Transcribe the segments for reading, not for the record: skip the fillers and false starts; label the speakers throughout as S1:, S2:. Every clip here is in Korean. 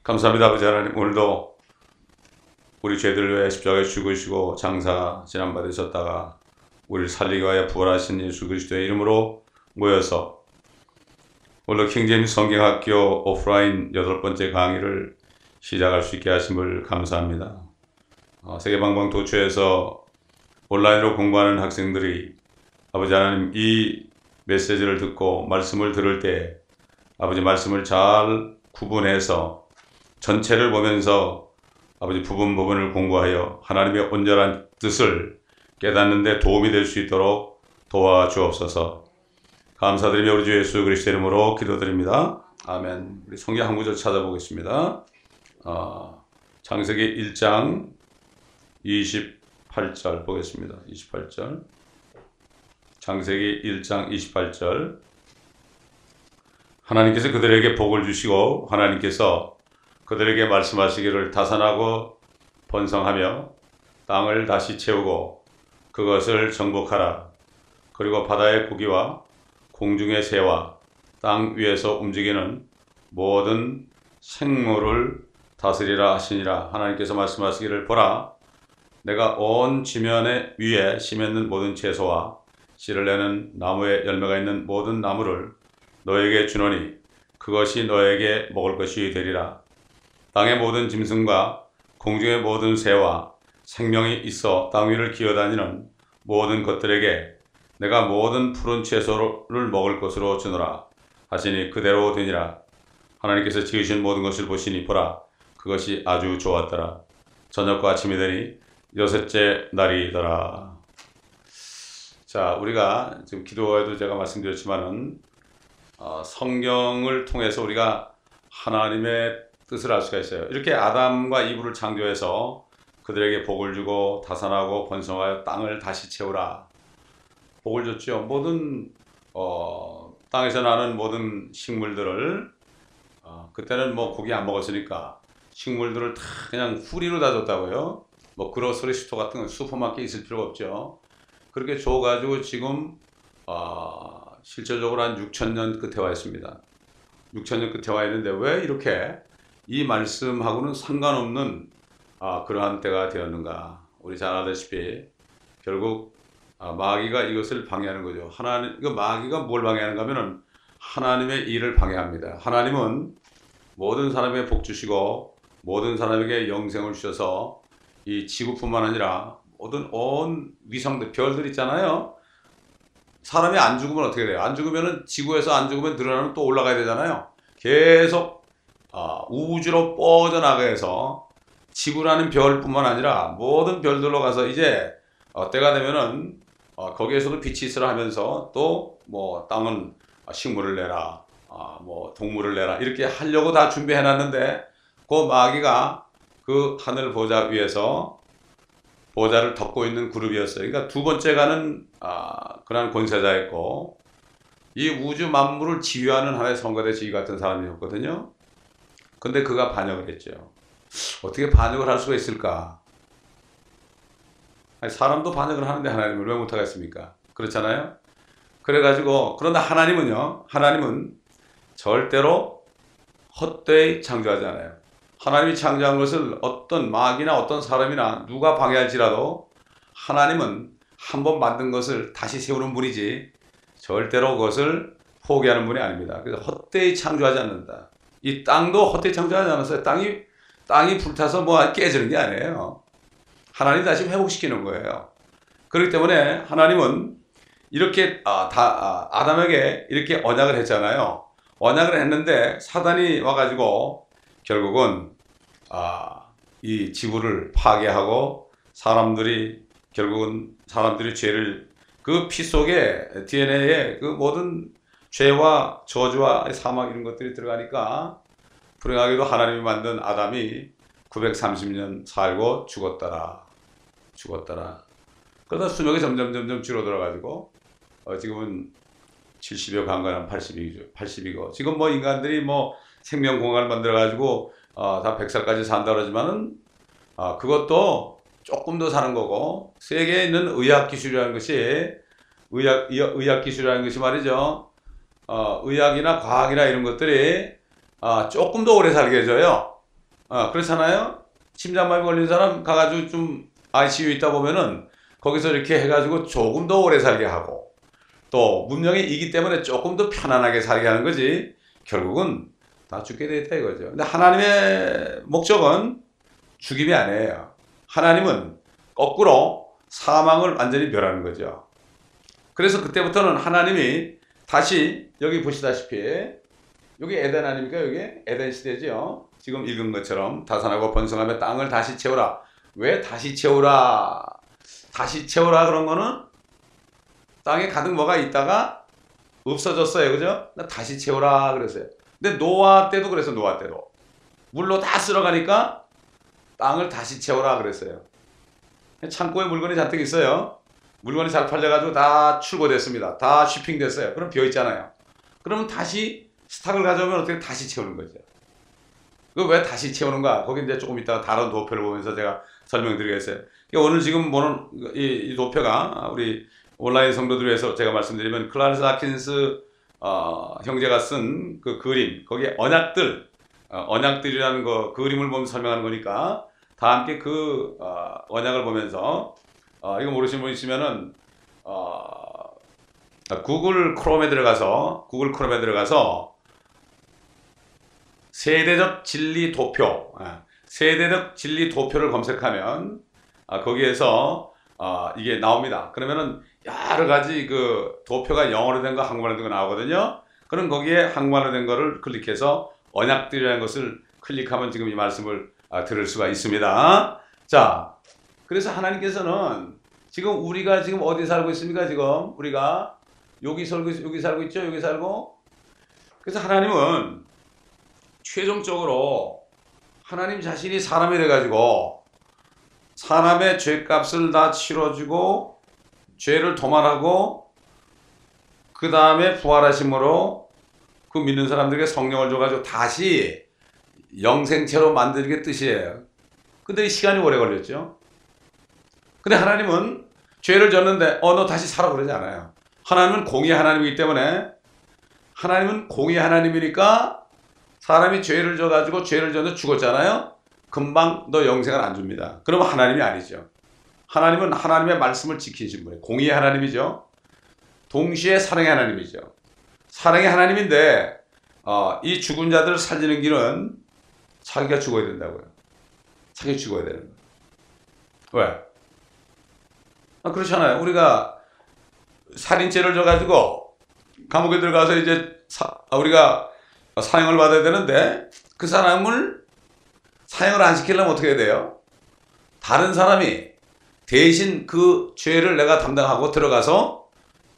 S1: 감사합니다. 아버지 하나님, 오늘도 우리 죄들 위해 십자가에 죽으시고 장사 지난받으셨다가 우리를 살리기 위하여 부활하신 예수 그리스도의 이름으로 모여서 오늘 킹제임스 성경학교 오프라인 8번째 강의를 시작할 수 있게 하심을 감사합니다. 세계방방 도처에서 온라인으로 공부하는 학생들이 아버지 하나님 이 메시지를 듣고 말씀을 들을 때 아버지 말씀을 잘 구분해서 전체를 보면서 아버지 부분을 공부하여 하나님의 온전한 뜻을 깨닫는 데 도움이 될 수 있도록 도와주옵소서. 감사드리며 우리 주 예수 그리스도 이름으로 기도드립니다. 아멘. 우리 성경 한 구절 찾아보겠습니다. 창세기 1장 28절 보겠습니다. 28절. 창세기 1장 28절. 하나님께서 그들에게 복을 주시고 하나님께서 그들에게 말씀하시기를 다산하고 번성하며 땅을 다시 채우고 그것을 정복하라. 그리고 바다의 고기와 공중의 새와 땅 위에서 움직이는 모든 생물을 다스리라 하시니라. 하나님께서 말씀하시기를 보라, 내가 온 지면에 위에 심있는 모든 채소와 씨를 내는 나무에 열매가 있는 모든 나무를 너에게 주노니 그것이 너에게 먹을 것이 되리라. 땅의 모든 짐승과 공중의 모든 새와 생명이 있어 땅 위를 기어다니는 모든 것들에게 내가 모든 푸른 채소를 먹을 것으로 주노라 하시니 그대로 되니라. 하나님께서 지으신 모든 것을 보시니 보라, 그것이 아주 좋았더라. 저녁과 아침이 되니 여섯째 날이더라. 자, 우리가 지금 기도에도 제가 말씀드렸지만은 성경을 통해서 우리가 하나님의 뜻을 알 수가 있어요. 이렇게 아담과 이브를 창조해서 그들에게 복을 주고 다산하고 번성하여 땅을 다시 채우라. 복을 줬죠. 모든 땅에서 나는 모든 식물들을 그때는 뭐 고기 안 먹었으니까 식물들을 다 그냥 후리로 다 줬다고요. 뭐 그로서리 스토어 같은 건 슈퍼마켓에 있을 필요가 없죠. 그렇게 줘가지고 지금 실질적으로 한 6,000년 끝에 와 있습니다. 6,000년 끝에 와 있는데 왜 이렇게 이 말씀하고는 상관없는 그러한 때가 되었는가. 우리 잘 알다시피 결국 마귀가 이것을 방해하는 거죠. 마귀가 뭘 방해하는가 하면은 하나님의 일을 방해합니다. 하나님은 모든 사람에게 복 주시고 모든 사람에게 영생을 주셔서 이 지구뿐만 아니라 모든 온 위성들, 별들 있잖아요. 사람이 안 죽으면 어떻게 돼요? 안 죽으면은 지구에서 안 죽으면 늘어나면 또 올라가야 되잖아요. 계속 우주로 뻗어나가서 지구라는 별뿐만 아니라 모든 별들로 가서 이제 때가 되면은 거기에서도 빛이 있으라 하면서 또 뭐 땅은 식물을 내라, 뭐 동물을 내라 이렇게 하려고 다 준비해 놨는데 그 마귀가 그 하늘 보좌 위에서 보좌를 덮고 있는 그룹이었어요. 그러니까 두 번째가는 그런 권세자였고 이 우주 만물을 지휘하는 하나의 성가대 지휘 같은 사람이었거든요. 근데 그가 반역을 했죠. 어떻게 반역을 할 수가 있을까? 아니, 사람도 반역을 하는데 하나님을 왜 못하겠습니까? 그렇잖아요? 그래가지고 그런데 하나님은 절대로 헛되이 창조하지 않아요. 하나님이 창조한 것을 어떤 마귀나 어떤 사람이나 누가 방해할지라도 하나님은 한번 만든 것을 다시 세우는 분이지 절대로 그것을 포기하는 분이 아닙니다. 그래서 헛되이 창조하지 않는다. 이 땅도 헛되이 창조하지 않았어요. 땅이 불타서 뭐 깨지는 게 아니에요. 하나님 다시 회복시키는 거예요. 그렇기 때문에 하나님은 이렇게 아담에게 이렇게 언약을 했잖아요. 언약을 했는데 사단이 와가지고 결국은 이 지구를 파괴하고 결국은 사람들이 죄를 그 피 속에 DNA에 그 모든 죄와 저주와 사막 이런 것들이 들어가니까 불행하게도 하나님이 만든 아담이 930년 살고 죽었더라. 그러다 수명이 점점 줄어들어가지고 지금은 70여 간간한 80이고 지금 뭐 인간들이 뭐 생명공간을 만들어가지고 다 100살까지 산다 그러지만은 그것도 조금 더 사는 거고 세계에 있는 의학기술이라는 것이 말이죠. 의학이나 과학이나 이런 것들이 조금 더 오래 살게 해줘요. 그렇잖아요. 심장마비 걸린 사람 가가지고 좀 ICU 있다 보면은 거기서 이렇게 해가지고 조금 더 오래 살게 하고 또 문명이 이기 때문에 조금 더 편안하게 살게 하는 거지 결국은 다 죽게 돼 있다 이거죠. 근데 하나님의 목적은 죽임이 아니에요. 하나님은 거꾸로 사망을 완전히 멸하는 거죠. 그래서 그때부터는 하나님이 다시 여기 보시다시피 여기 에덴 아닙니까? 여기 에덴 시대죠. 지금 읽은 것처럼 다산하고 번성하며 땅을 다시 채우라. 왜 다시 채우라? 다시 채우라 그런 거는 땅에 가득 뭐가 있다가 없어졌어요. 그죠? 다시 채우라 그랬어요. 근데 노아 때도 그래서 노아 때도 물로 다 쓸어가니까 땅을 다시 채우라 그랬어요. 창고에 물건이 잔뜩 있어요. 물건이 잘 팔려가지고 다 출고됐습니다. 다 쇼핑됐어요. 그럼 비어있잖아요. 그러면 다시 스탁을 가져오면 어떻게 다시 채우는 거죠. 그 왜 다시 채우는가? 거기 이제 조금 이따가 다른 도표를 보면서 제가 설명드리겠어요. 오늘 지금 보는 이 도표가 우리 온라인 성도들 위해서 제가 말씀드리면 클라리스 아킨스 형제가 쓴 그 그림, 거기에 언약들이라는 거 그림을 보면서 설명하는 거니까 다 함께 그 언약을 보면서 이거 모르시는 분 있으면은 구글 크롬에 들어가서 세대적 진리 도표, 세대적 진리 도표를 검색하면 거기에서 이게 나옵니다. 그러면은 여러 가지 그 도표가 영어로 된 거, 한국말로 된 거 나오거든요. 그럼 거기에 한국말로 된 거를 클릭해서 언약들이라는 것을 클릭하면 지금 이 말씀을 들을 수가 있습니다. 자, 그래서 하나님께서는 지금 우리가 지금 어디 살고 있습니까? 지금 우리가 여기 살고 있죠? 여기 살고. 그래서 하나님은 최종적으로 하나님 자신이 사람이 돼가지고 사람의 죄값을 다 치러주고 죄를 도말하고 그 다음에 부활하심으로 그 믿는 사람들에게 성령을 줘가지고 다시 영생체로 만드는 게 뜻이에요. 근데 이 시간이 오래 걸렸죠. 근데 하나님은 죄를 졌는데 너 다시 살아 그러지 않아요. 하나님은 공의의 하나님이기 때문에 하나님은 공의의 하나님이니까 사람이 죄를 져가지고 죄를 졌는데 죽었잖아요. 금방 너 영생을 안 줍니다. 그러면 하나님이 아니죠. 하나님은 하나님의 말씀을 지키신 분이에요. 공의의 하나님이죠. 동시에 사랑의 하나님이죠. 사랑의 하나님인데 이 죽은 자들을 살리는 길은 자기가 죽어야 된다고요. 자기가 죽어야 되는 거예요. 왜? 그렇잖아요. 우리가 살인죄를 져가지고 감옥에 들어가서 이제 우리가 사형을 받아야 되는데 그 사람을 사형을 안 시키려면 어떻게 해야 돼요? 다른 사람이 대신 그 죄를 내가 담당하고 들어가서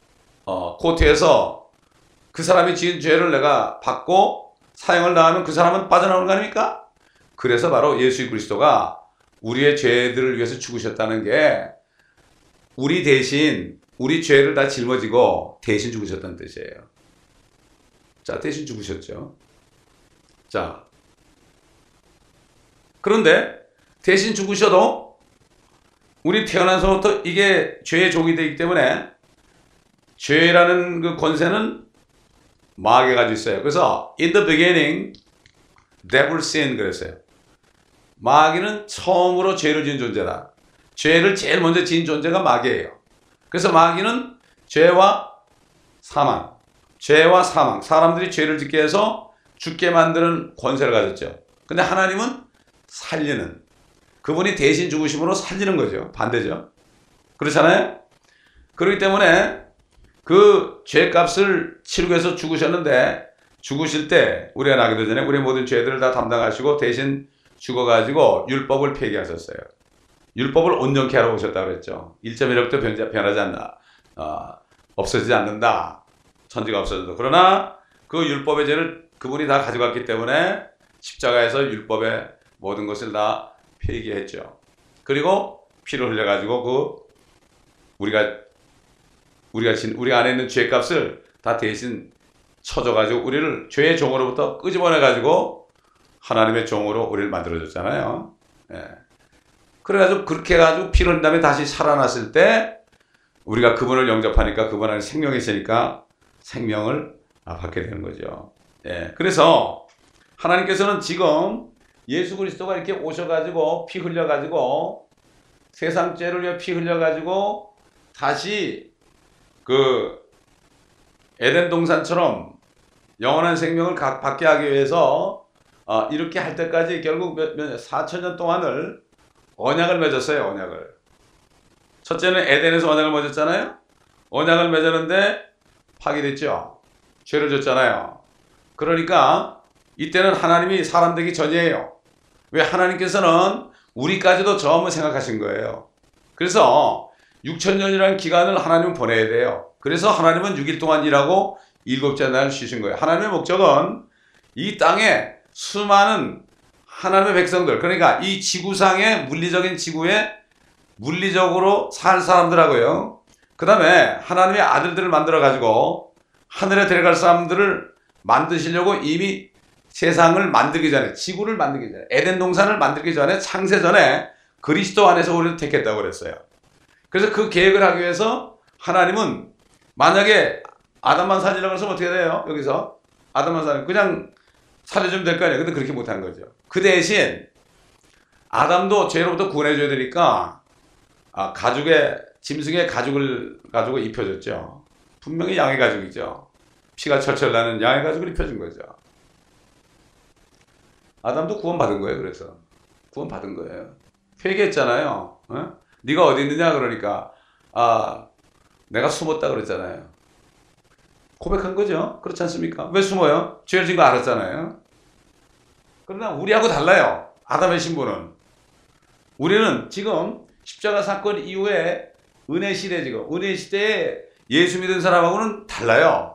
S1: 코트에서 그 사람이 지은 죄를 내가 받고 사형을 당하면 그 사람은 빠져나오는 거 아닙니까? 그래서 바로 예수 그리스도가 우리의 죄들을 위해서 죽으셨다는 게 우리 대신 우리 죄를 다 짊어지고 대신 죽으셨다는 뜻이에요. 자, 대신 죽으셨죠. 자, 그런데 대신 죽으셔도 우리 태어나서부터 이게 죄의 종이 되기 때문에 죄라는 그 권세는 마귀가 가지고 있어요. 그래서 in the beginning devil sinned 그랬어요. 마귀는 처음으로 죄를 지은 존재다. 죄를 제일 먼저 지은 존재가 마귀예요. 그래서 마귀는 죄와 사망, 사람들이 죄를 짓게 해서 죽게 만드는 권세를 가졌죠. 근데 하나님은 살리는, 그분이 대신 죽으심으로 살리는 거죠. 반대죠. 그렇잖아요? 그렇기 때문에 그 죄값을 치르기 위해서 죽으셨는데 죽으실 때 우리가 나기도 전에 우리 모든 죄들을 다 담당하시고 대신 죽어가지고 율법을 폐기하셨어요. 율법을 온전케 하러 오셨다고 그랬죠. 1.1억도 변하지 않나, 없어지지 않는다. 천지가 없어져도. 그러나 그 율법의 죄를 그분이 다 가져갔기 때문에 십자가에서 율법의 모든 것을 다 폐기했죠. 그리고 피를 흘려가지고 그 우리 안에 있는 죄값을 다 대신 쳐줘가지고 우리를 죄의 종으로부터 끄집어내가지고 하나님의 종으로 우리를 만들어줬잖아요. 예. 그래가지고 그렇게 해가지고 피를 흘린 다음에 다시 살아났을 때 우리가 그분을 영접하니까 그분 안에 생명이 있으니까 생명을 받게 되는 거죠. 예. 그래서 하나님께서는 지금 예수 그리스도가 이렇게 오셔가지고 피 흘려가지고 세상 죄를 위해 피 흘려가지고 다시 그 에덴 동산처럼 영원한 생명을 받게 하기 위해서 이렇게 할 때까지 결국 4천년 동안을 언약을 맺었어요. 언약을. 첫째는 에덴에서 언약을 맺었잖아요. 언약을 맺었는데 파기됐죠. 죄를 졌잖아요. 그러니까 이때는 하나님이 사람 되기 전이에요. 왜? 하나님께서는 우리까지도 처음을 생각하신 거예요. 그래서 6천년이라는 기간을 하나님은 보내야 돼요. 그래서 하나님은 6일 동안 일하고 7째 날 쉬신 거예요. 하나님의 목적은 이 땅에 수많은 하나님의 백성들, 그러니까 이 지구상의 물리적인 지구에 물리적으로 살 사람들하고요. 그 다음에 하나님의 아들들을 만들어가지고 하늘에 데려갈 사람들을 만드시려고 이미 세상을 만들기 전에, 지구를 만들기 전에, 에덴 동산을 만들기 전에, 창세 전에 그리스도 안에서 우리를 택했다고 그랬어요. 그래서 그 계획을 하기 위해서 하나님은 만약에 아담만 살리려고 해서 어떻게 돼요? 여기서 아담만 살리면 그냥 살려주면 될 거 아니에요. 근데 그렇게 못한 거죠. 그 대신 아담도 죄로부터 구원해줘야 되니까 가죽의 짐승의 가죽을 가지고 입혀줬죠. 분명히 양의 가죽이죠. 피가 철철 나는 양의 가죽을 입혀준 거죠. 아담도 구원받은 거예요. 그래서 구원받은 거예요. 회개했잖아요. 어? 네가 어디 있느냐 그러니까 내가 숨었다 그랬잖아요. 고백한 거죠. 그렇지 않습니까? 왜 숨어요? 죄를 진 거 알았잖아요. 그러나 우리하고 달라요. 아담의 신분은. 우리는 지금 십자가 사건 이후에 은혜 시대, 지금 은혜 시대에 예수 믿은 사람하고는 달라요.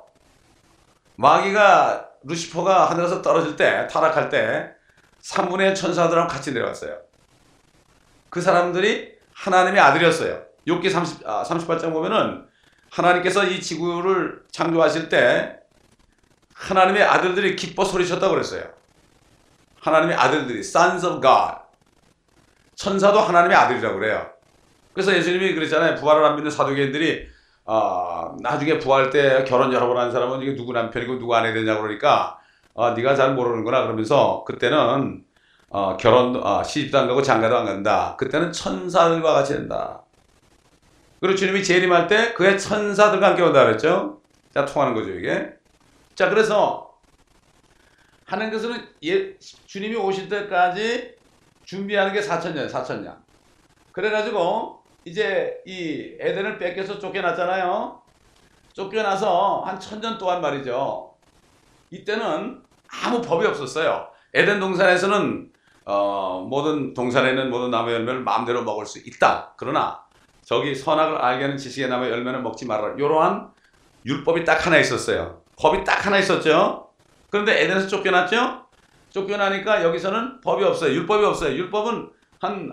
S1: 마귀가 루시퍼가 하늘에서 떨어질 때, 타락할 때 3분의 1 천사들하고 같이 내려갔어요. 그 사람들이 하나님의 아들이었어요. 욥기 38장 보면은 하나님께서 이 지구를 창조하실 때 하나님의 아들들이 기뻐 소리쳤다고 그랬어요. 하나님의 아들들이 Sons of God. 천사도 하나님의 아들이라고 그래요. 그래서 예수님이 그랬잖아요. 부활을 안 믿는 사두개인들이 나중에 부활 때 결혼 여러 번 한 사람은 이게 누구 남편이고 누구 아내 되냐고 그러니까 네가 잘 모르는구나 그러면서 그때는 시집도 안 가고 장가도 안 간다. 그때는 천사들과 같이 된다. 그리고 주님이 재림할 때 그의 천사들과 함께 온다 그랬죠. 자, 통하는 거죠 이게. 자, 그래서 하나님께서는 주님이 오실 때까지 준비하는 게 4천년. 그래가지고 이제 이 에덴을 뺏겨서 쫓겨났잖아요. 쫓겨나서 한 1000년 동안 말이죠. 이때는 아무 법이 없었어요. 에덴 동산에서는 모든 동산에는 모든 나무 열매를 마음대로 먹을 수 있다. 그러나 저기 선악을 알게 하는 지식의 나무 열매는 먹지 말아라. 이러한 율법이 딱 하나 있었어요. 법이 딱 하나 있었죠. 그런데 에덴에서 쫓겨났죠. 쫓겨나니까 여기서는 법이 없어요. 율법이 없어요. 율법은 한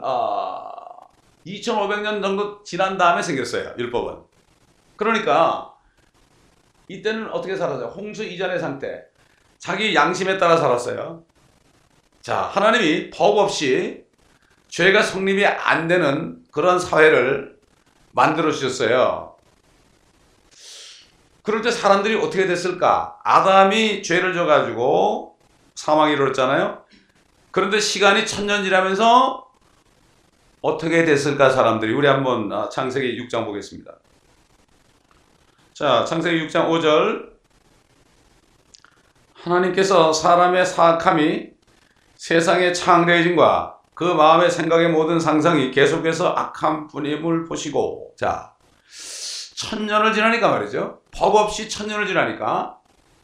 S1: 2500년 정도 지난 다음에 생겼어요. 율법은. 그러니까 이때는 어떻게 살았어요? 홍수 이전의 상태. 자기 양심에 따라 살았어요. 자, 하나님이 법 없이 죄가 성립이 안 되는 그런 사회를 만들어 주셨어요. 그럴 때 사람들이 어떻게 됐을까? 아담이 죄를 져가지고 사망이 이루어졌잖아요. 그런데 시간이 1000년 지나면서 어떻게 됐을까 사람들이. 우리 한번 창세기 6장 보겠습니다. 자, 창세기 6장 5절. 하나님께서 사람의 사악함이 세상의 창대해짐과 그 마음의 생각의 모든 상상이 계속해서 악한 뿐임을 보시고. 자, 1000년을 지나니까 말이죠. 법 없이 1000년을 지나니까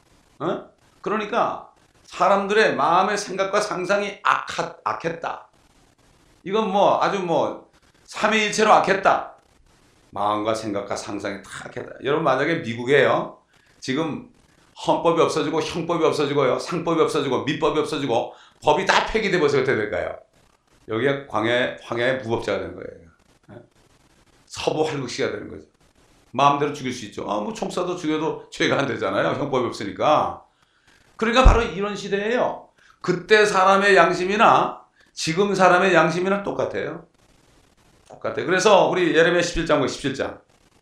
S1: 그러니까 사람들의 마음의 생각과 상상이 악했다. 이건 아주 삼위일체로 악했다. 마음과 생각과 상상이 다 악했다. 여러분 만약에 미국에요. 지금 헌법이 없어지고 형법이 없어지고요. 상법이 없어지고 민법이 없어지고 법이 다 폐기돼 버서 어떻게 될까요? 여기가 황야의 무법자가 되는 거예요. 서부 활국시가 되는 거죠. 마음대로 죽일 수 있죠. 총 쏴도 죽여도 죄가 안 되잖아요. 형법이 없으니까. 그러니까 바로 이런 시대예요. 그때 사람의 양심이나 지금 사람의 양심이랑 똑같아요. 똑같아요. 그래서 우리 예레미야 17장 17장.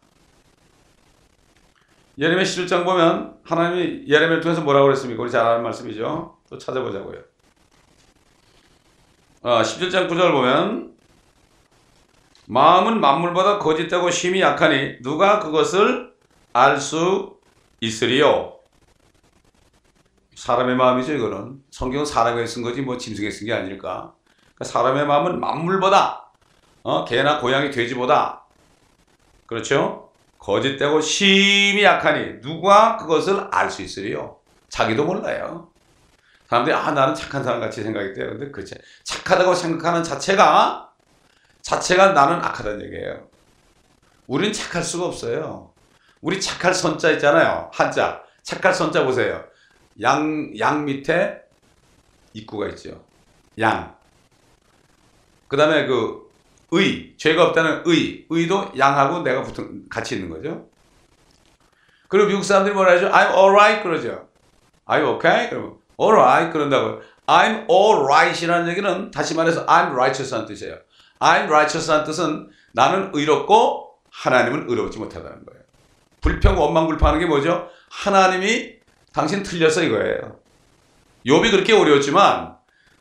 S1: 예레미야 17장 보면 하나님이 예레미야를 통해서 뭐라고 그랬습니까? 우리 잘 아는 말씀이죠. 또 찾아보자고요. 17장 9절 보면 마음은 만물보다 거짓되고 심히 약하니 누가 그것을 알 수 있으리요. 사람의 마음이죠. 이거는 성경은 사람에게 쓴 거지 뭐 짐승에게 쓴 게 아닐까. 그러니까 사람의 마음은 만물보다 개나 고양이 돼지보다 그렇죠? 거짓되고 심히 약하니 누가 그것을 알 수 있으리요. 자기도 몰라요. 사람들이 나는 착한 사람 같이 생각했대요. 근데 그렇지. 착하다고 생각하는 자체가 나는 악하다는 얘기예요. 우리는 착할 수가 없어요. 우리 착할 선자 있잖아요. 한자. 착할 선자 보세요. 양 밑에 입구가 있죠. 양. 그 다음에 죄가 없다는 의도 양하고 내가 같이 있는 거죠. 그리고 미국 사람들이 뭐라 하죠? I'm alright 그러죠. Are you okay? 그러면 alright 그런다고요. I'm alright이라는 얘기는 다시 말해서 I'm righteous라는 뜻이에요. I'm righteous라는 뜻은 나는 의롭고 하나님은 의롭지 못하다는 거예요. 불평 원망불평하는 게 뭐죠? 하나님이 당신 틀렸어 이거예요. 욥이 그렇게 어려웠지만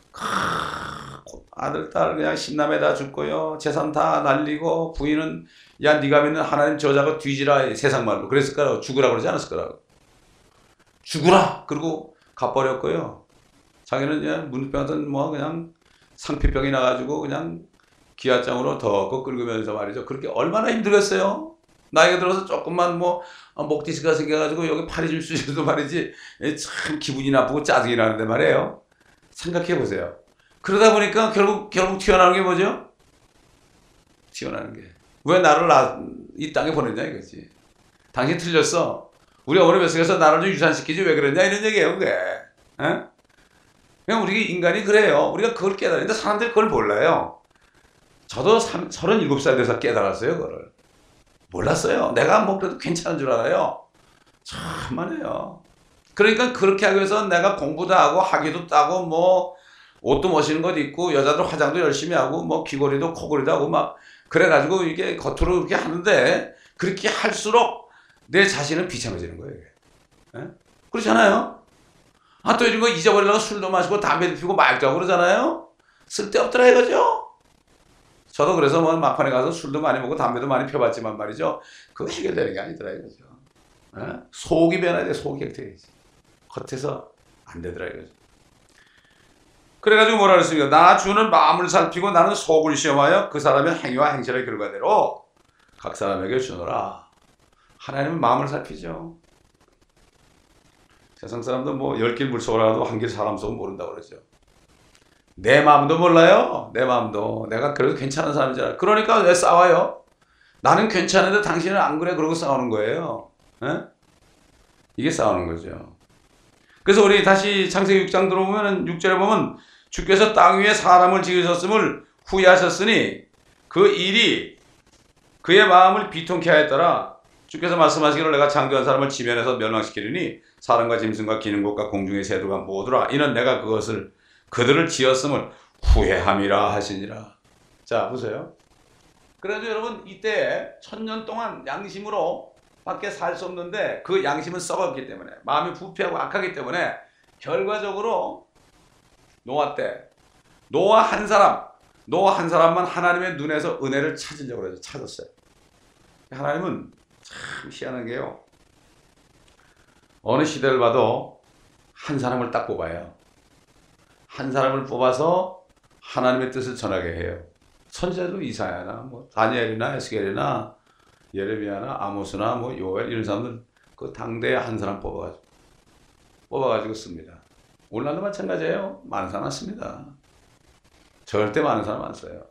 S1: 아들 딸 그냥 신남에다 줄 거요. 재산 다 날리고 부인은 야 네가 믿는 하나님 저자고 뒤지라 세상 말로 그랬을 거라고 죽으라 그러지 않았을 거라고. 죽으라 그리고 갚아버렸고요. 자기는 그냥 문병든 뭐 그냥 상피병이 나가지고 그냥 기아장으로 더 긁으면서 말이죠. 그렇게 얼마나 힘들겠어요. 나이가 들어서 조금만 뭐 목 디스크가 생겨가지고 여기 팔이 좀 쑤셔도 말이지 참 기분이 나쁘고 짜증이 나는데 말이에요. 생각해 보세요. 그러다 보니까 결국 튀어나오는 게 뭐죠? 튀어나오는 게 왜 나를 이 땅에 보냈냐 이거지. 당신 틀렸어. 우리 어머니 뱃속에서 나를 좀 유산시키지 왜 그랬냐 이런 얘기예요. 그게. 에? 그냥 우리 인간이 그래요. 우리가 그걸 깨달는데 사람들이 그걸 몰라요. 저도 37살 돼서 깨달았어요. 그거를. 몰랐어요. 내가 뭐 그래도 괜찮은 줄 알아요. 참만해요. 그러니까 그렇게 하기 위해서 내가 공부도 하고 학위도 따고 뭐 옷도 멋있는 것 입고 여자들 화장도 열심히 하고 뭐 귀걸이도 코걸이도 하고 막 그래가지고 이게 겉으로 그렇게 하는데 그렇게 할수록 내 자신은 비참해지는 거예요. 이게. 그렇잖아요. 또 이런 거 잊어버리려고 술도 마시고 담배도 피우고 마약도 하고 그러잖아요. 쓸데없더라 이거죠. 저도 그래서 뭐 막판에 가서 술도 많이 먹고 담배도 많이 펴봤지만 말이죠. 그거 해결되는 게 아니더라 이거죠. 속이 변해야 돼. 속이 해결되지. 겉에서 안 되더라 이거죠. 그래가지고 뭐라 그랬습니까? 나 주는 마음을 살피고 나는 속을 시험하여 그 사람의 행위와 행실의 결과대로 각 사람에게 주노라. 하나님은 마음을 살피죠. 세상 사람도 뭐 10길 물속을 알아도 한 길 사람 속은 모른다고 그러죠. 내 마음도 몰라요. 내 마음도. 내가 그래도 괜찮은 사람인 줄 알아. 그러니까 왜 싸워요? 나는 괜찮은데 당신은 안 그래. 그러고 싸우는 거예요. 이게 싸우는 거죠. 그래서 우리 다시 창세기 6장 들어보면 6절에 보면 주께서 땅 위에 사람을 지으셨음을 후회하셨으니 그 일이 그의 마음을 비통케 하였더라. 주께서 말씀하시기를 내가 창조한 사람을 지면에서 멸망시키리니 사람과 짐승과 기는 것과 공중의 새들과 모두라. 이는 내가 그들을 지었음을 후회함이라 하시니라. 자 보세요. 그래도 여러분 이때 1000년 동안 양심으로 밖에 살 수 없는데 그 양심은 썩었기 때문에 마음이 부패하고 악하기 때문에 결과적으로 노아 때 노아 한 사람만 하나님의 눈에서 은혜를 찾으려고 해서 찾았어요. 하나님은 참 희한한 게요. 어느 시대를 봐도 한 사람을 딱 뽑아요. 한 사람을 뽑아서 하나님의 뜻을 전하게 해요. 선지자도 이사야나 뭐 다니엘이나 에스겔이나 예레미야나 아모스나 뭐 요엘 이런 사람들 그 당대에 한 사람 뽑아가지고 씁니다. 오늘날도 마찬가지예요. 많은 사람 안 씁니다. 절대 많은 사람 안 써요.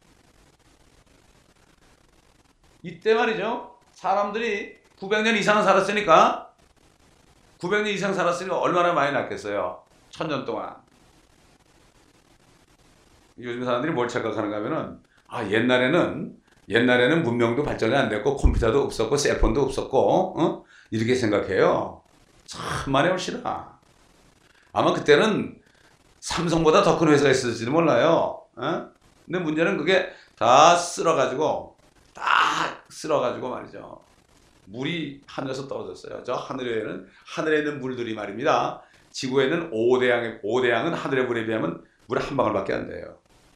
S1: 이때 말이죠. 사람들이 900년 이상 살았으니까 900년 이상 살았으니까 얼마나 많이 났겠어요. 1000년 동안. 요즘 사람들이 뭘 착각하는가 하면은 옛날에는 문명도 발전이 안 됐고 컴퓨터도 없었고 셀폰도 없었고 이렇게 생각해요. 천만에 훨씬나. 아마 그때는 삼성보다 더 큰 회사가 있었을지도 몰라요. 근데 문제는 그게 다 쓸어가지고 말이죠. 물이 하늘에서 떨어졌어요. 저 하늘에 있는 물들이 말입니다. 지구에 있는 5대양은 하늘의 물에 비하면 물 한 방울밖에 안 돼요.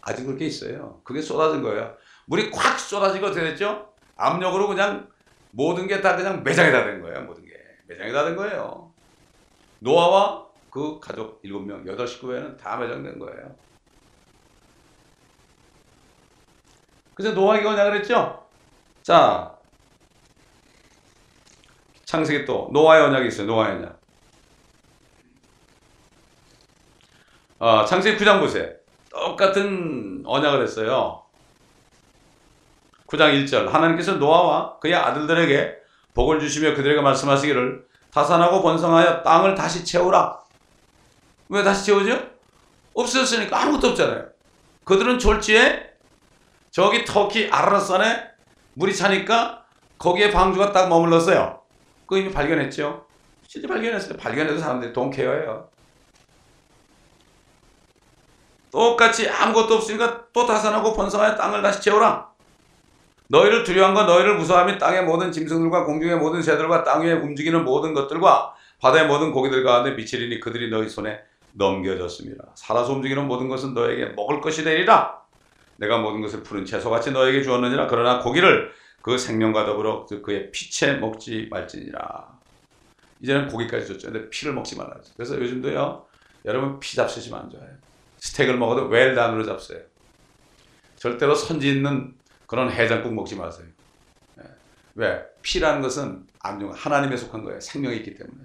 S1: 아직 그렇게 있어요. 그게 쏟아진 거예요. 물이 콱 쏟아지고 어떻게 됐죠? 압력으로 그냥 모든 게 다 그냥 매장이 다 된 거예요. 모든 게 매장이 다 된 거예요. 노아와 그 가족 7명, 8식구에는 다 매장된 거예요. 그래서 노아에게 뭐냐 그랬죠? 자, 창세기 또 노아의 언약이 있어요. 노아의 언약. 창세기 9장 보세요. 똑같은 언약을 했어요. 9장 1절 하나님께서 노아와 그의 아들들에게 복을 주시며 그들에게 말씀하시기를 다산하고 번성하여 땅을 다시 채우라. 왜 다시 채우죠? 없어졌으니까 아무것도 없잖아요. 그들은 졸지에 저기 터키 아라라산에 물이 차니까 거기에 방주가 딱 머물렀어요. 그거 이미 발견했죠. 실제 발견했어요. 발견해도 사람들이 돈케어해요. 똑같이 아무것도 없으니까 또 다산하고 번성하여 땅을 다시 채우라. 너희를 두려워함과 너희를 무서워함이 땅의 모든 짐승들과 공중의 모든 새들과 땅 위에 움직이는 모든 것들과 바다의 모든 고기들 가운데 미치리니 그들이 너희 손에 넘겨졌습니다. 살아서 움직이는 모든 것은 너에게 먹을 것이 되리라. 내가 모든 것을 푸른 채소같이 너에게 주었느니라. 그러나 고기를 그 생명과 더불어 그의 피채 먹지 말지니라. 이제는 고기까지 줬죠. 근데 피를 먹지 말라. 그래서 요즘도요. 여러분 피 잡수시면 안 좋아요. 스테이크를 먹어도 웰단으로 잡수요. 절대로 선지 있는 그런 해장국 먹지 마세요. 왜? 피라는 것은 암중 하나님에 속한 거예요. 생명이 있기 때문에.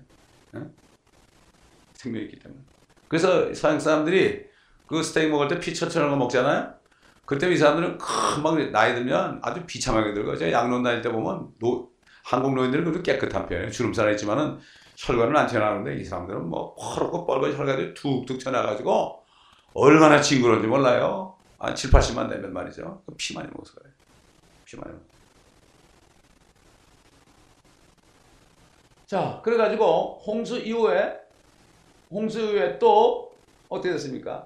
S1: 생명이 있기 때문에. 그래서 서양 사람들이 그 스테이크 먹을 때 피 철철한 거 먹잖아요. 그때 이 사람들은 금방 나이 들면 아주 비참하게 들고 제가 양론 다닐 때 보면 한국 노인들은 그래도 깨끗한 편이에요. 주름살은 있지만은 혈관은 안 튀어나오는데 이 사람들은 뭐 퍼렇고 뻘건 혈관이 툭툭 튀어나가지고 얼마나 징그러운지 몰라요. 한 7, 80만 되면 말이죠. 피 많이 먹어서 그래요. 피 많이 먹어. 자, 그래가지고 홍수 이후에 또 어떻게 됐습니까?